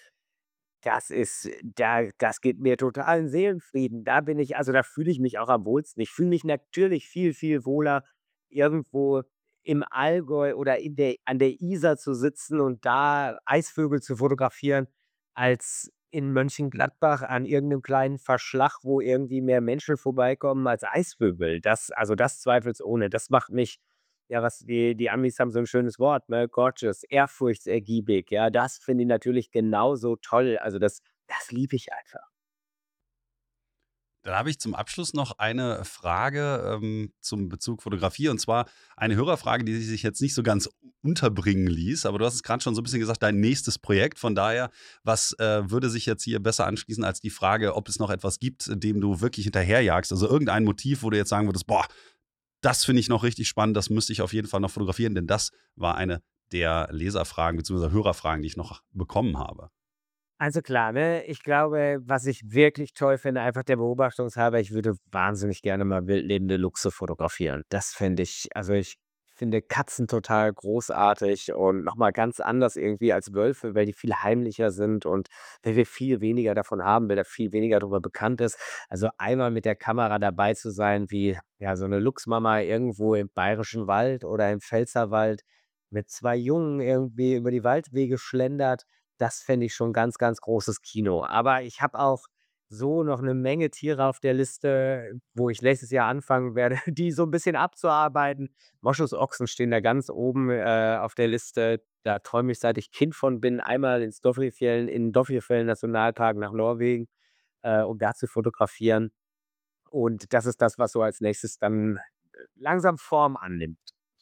das ist da das gibt mir totalen Seelenfrieden. Da bin ich, also, da fühle ich mich auch am wohlsten. Ich fühle mich natürlich viel, viel wohler, irgendwo im Allgäu oder in der an der Isar zu sitzen und da Eisvögel zu fotografieren, als in Mönchengladbach an irgendeinem kleinen Verschlag, wo irgendwie mehr Menschen vorbeikommen als Eisvögel. Das, also, das zweifelsohne. Das macht mich, ja, was die die Amis haben so 'n schönes Wort, ne, gorgeous, ehrfurchtsergiebig, ja. Das finde ich natürlich genauso toll. Also, das das liebe ich einfach. Dann habe ich zum Abschluss noch eine Frage ähm, zum Bezug Fotografie und zwar eine Hörerfrage, die sich jetzt nicht so ganz unterbringen ließ, aber du hast es gerade schon so ein bisschen gesagt, dein nächstes Projekt. Von daher, was äh, würde sich jetzt hier besser anschließen als die Frage, ob es noch etwas gibt, dem du wirklich hinterherjagst? Also irgendein Motiv, wo du jetzt sagen würdest, boah, das finde ich noch richtig spannend, das müsste ich auf jeden Fall noch fotografieren, denn das war eine der Leserfragen bzw. Hörerfragen, die ich noch bekommen habe. Also klar, ne? Ich glaube, was ich wirklich toll finde, einfach der Beobachtungshalber, ich würde wahnsinnig gerne mal wildlebende Luchse fotografieren. Das finde ich, also ich finde Katzen total großartig und nochmal ganz anders irgendwie als Wölfe, weil die viel heimlicher sind und weil wir viel weniger davon haben, weil da viel weniger darüber bekannt ist. Also einmal mit der Kamera dabei zu sein, wie ja so eine Luchsmama irgendwo im Bayerischen Wald oder im Pfälzerwald mit zwei Jungen irgendwie über die Waldwege schlendert, das fände ich schon ganz, ganz großes Kino. Aber ich habe auch so noch eine Menge Tiere auf der Liste, wo ich nächstes Jahr anfangen werde, die so ein bisschen abzuarbeiten. Moschusochsen stehen da ganz oben, äh, auf der Liste. Da träume ich, seit ich Kind von bin, einmal ins Dovrefjällen in den Dovrefjällen-Nationalpark nach Norwegen, äh, um da zu fotografieren. Und das ist das, was so als Nächstes dann, äh, langsam Form annimmt.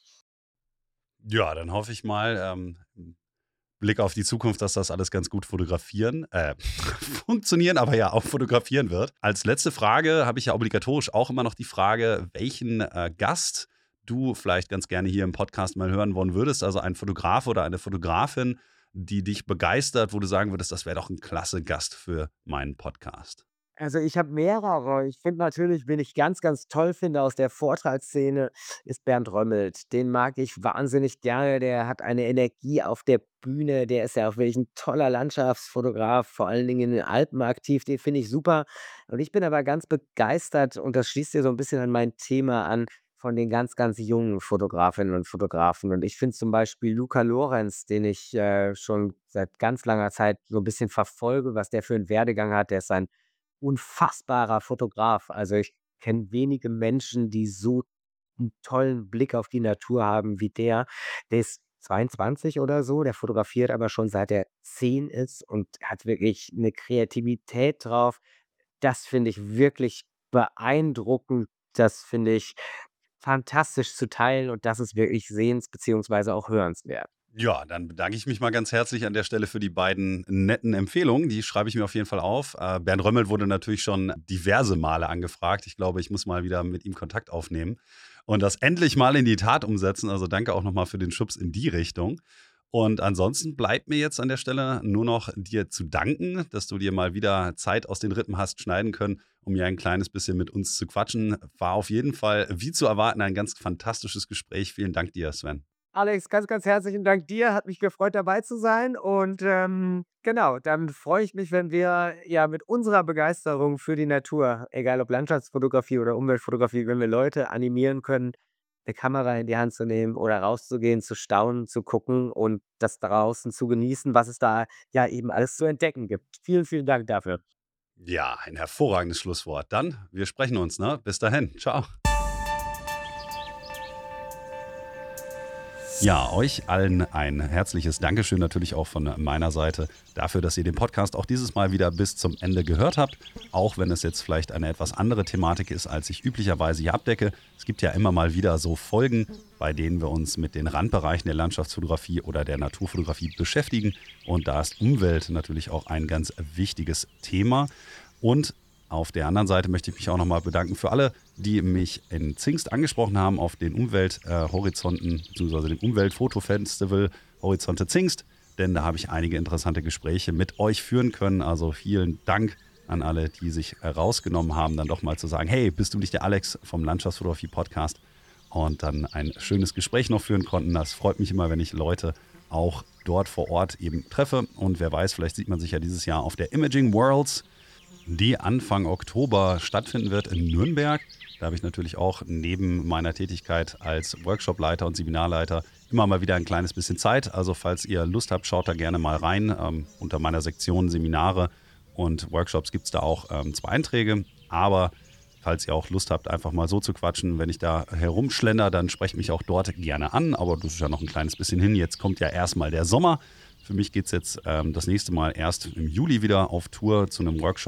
Ja, dann hoffe ich mal, ähm, Blick auf die Zukunft, dass das alles ganz gut fotografieren, äh, funktionieren, aber ja auch fotografieren wird. Als letzte Frage habe ich ja obligatorisch auch immer noch die Frage, welchen äh, Gast du vielleicht ganz gerne hier im Podcast mal hören wollen würdest. Also ein Fotograf oder eine Fotografin, die dich begeistert, wo du sagen würdest, das wäre doch ein klasse Gast für meinen Podcast. Also, ich habe mehrere. Ich finde natürlich, wen ich ganz, ganz toll finde aus der Vortragsszene, ist Bernd Römmelt. Den mag ich wahnsinnig gerne. Der hat eine Energie auf der Bühne. Der ist ja auch wirklich 'n toller Landschaftsfotograf, vor allen Dingen in den Alpen aktiv. Den finde ich super. Und ich bin aber ganz begeistert und das schließt ja so ein bisschen an mein Thema an, von den ganz, ganz jungen Fotografinnen und Fotografen. Und ich finde zum Beispiel Luca Lorenz, den ich, äh, schon seit ganz langer Zeit so ein bisschen verfolge, was der für einen Werdegang hat. Der ist ein unfassbarer Fotograf. Also, ich kenne wenige Menschen, die so 'n tollen Blick auf die Natur haben wie der. Der ist zweiundzwanzig oder so, der fotografiert aber schon seit er zehn ist und hat wirklich 'ne Kreativität drauf. Das finde ich wirklich beeindruckend. Das finde ich fantastisch zu teilen und das ist wirklich sehens beziehungsweise auch hörenswert. Ja, dann bedanke ich mich mal ganz herzlich an der Stelle für die beiden netten Empfehlungen. Die schreibe ich mir auf jeden Fall auf. Äh, Bernd Römmelt wurde natürlich schon diverse Male angefragt. Ich glaube, ich muss mal wieder mit ihm Kontakt aufnehmen und das endlich mal in die Tat umsetzen. Also danke auch nochmal für den Schubs in die Richtung. Und ansonsten bleibt mir jetzt an der Stelle nur noch dir zu danken, dass du dir mal wieder Zeit aus den Rippen hast schneiden können, um hier ein kleines bisschen mit uns zu quatschen. War auf jeden Fall, wie zu erwarten, ein ganz fantastisches Gespräch. Vielen Dank dir, Sven. Alex, ganz, ganz herzlichen Dank dir. Hat mich gefreut, dabei zu sein. Und ähm, genau, dann freue ich mich, wenn wir ja mit unserer Begeisterung für die Natur, egal ob Landschaftsfotografie oder Umweltfotografie, wenn wir Leute animieren können, eine Kamera in die Hand zu nehmen oder rauszugehen, zu staunen, zu gucken und das draußen zu genießen, was es da ja eben alles zu entdecken gibt. Vielen, vielen Dank dafür. Ja, ein hervorragendes Schlusswort. Dann, wir sprechen uns, ne? Bis dahin. Ciao. Ja, euch allen ein herzliches Dankeschön natürlich auch von meiner Seite dafür, dass ihr den Podcast auch dieses Mal wieder bis zum Ende gehört habt. Auch wenn es jetzt vielleicht eine etwas andere Thematik ist, als ich üblicherweise hier abdecke. Es gibt ja immer mal wieder so Folgen, bei denen wir uns mit den Randbereichen der Landschaftsfotografie oder der Naturfotografie beschäftigen. Und da ist Umwelt natürlich auch ein ganz wichtiges Thema. Und auf der anderen Seite möchte ich mich auch nochmal bedanken für alle, die mich in Zingst angesprochen haben auf den Umwelthorizonten, äh, beziehungsweise dem Umweltfotofestival Horizonte Zingst. Denn da habe ich einige interessante Gespräche mit euch führen können. Also vielen Dank an alle, die sich herausgenommen haben, dann doch mal zu sagen, hey, bist du nicht der Alex vom Landschaftsfotografie-Podcast? Und dann ein schönes Gespräch noch führen konnten. Das freut mich immer, wenn ich Leute auch dort vor Ort eben treffe. Und wer weiß, vielleicht sieht man sich ja dieses Jahr auf der Imaging Worlds, die Anfang Oktober stattfinden wird in Nürnberg. Da habe ich natürlich auch neben meiner Tätigkeit als Workshopleiter und Seminarleiter immer mal wieder ein kleines bisschen Zeit. Also falls ihr Lust habt, schaut da gerne mal rein. Ähm, unter meiner Sektion Seminare und Workshops gibt es da auch ähm, zwei Einträge. Aber falls ihr auch Lust habt, einfach mal so zu quatschen, wenn ich da herumschlender, dann sprecht mich auch dort gerne an. Aber das ist ja noch ein kleines bisschen hin. Jetzt kommt ja erstmal der Sommer. Für mich geht es jetzt ähm, das nächste Mal erst im Juli wieder auf Tour zu einem Workshop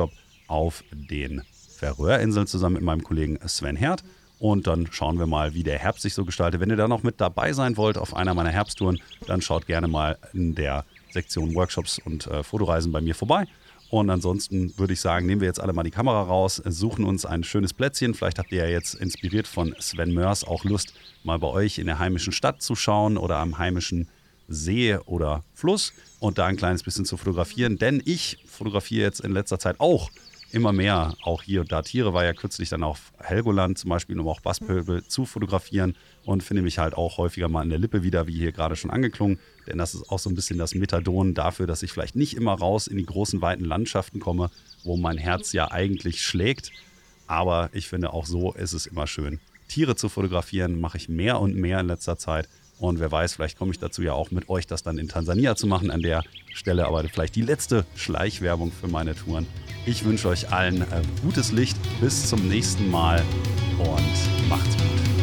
auf den Färöerinseln zusammen mit meinem Kollegen Sven Herd. Und dann schauen wir mal, wie der Herbst sich so gestaltet. Wenn ihr da noch mit dabei sein wollt auf einer meiner Herbsttouren, dann schaut gerne mal in der Sektion Workshops und äh, Fotoreisen bei mir vorbei. Und ansonsten würde ich sagen, nehmen wir jetzt alle mal die Kamera raus, suchen uns ein schönes Plätzchen. Vielleicht habt ihr ja jetzt inspiriert von Sven Mörs auch Lust, mal bei euch in der heimischen Stadt zu schauen oder am heimischen See oder Fluss und da ein kleines bisschen zu fotografieren. Denn ich fotografiere jetzt in letzter Zeit auch immer mehr, auch hier und da Tiere. War ja kürzlich dann auf Helgoland zum Beispiel, um auch Basspöbel zu fotografieren und finde mich halt auch häufiger mal in der Lippe wieder, wie hier gerade schon angeklungen. Denn das ist auch so ein bisschen das Methadon dafür, dass ich vielleicht nicht immer raus in die großen, weiten Landschaften komme, wo mein Herz ja eigentlich schlägt. Aber ich finde, auch so ist es immer schön. Tiere zu fotografieren mache ich mehr und mehr in letzter Zeit. Und wer weiß, vielleicht komme ich dazu ja auch mit euch, das dann in Tansania zu machen an der Stelle. Aber vielleicht die letzte Schleichwerbung für meine Touren. Ich wünsche euch allen äh, gutes Licht. Bis zum nächsten Mal und macht's gut.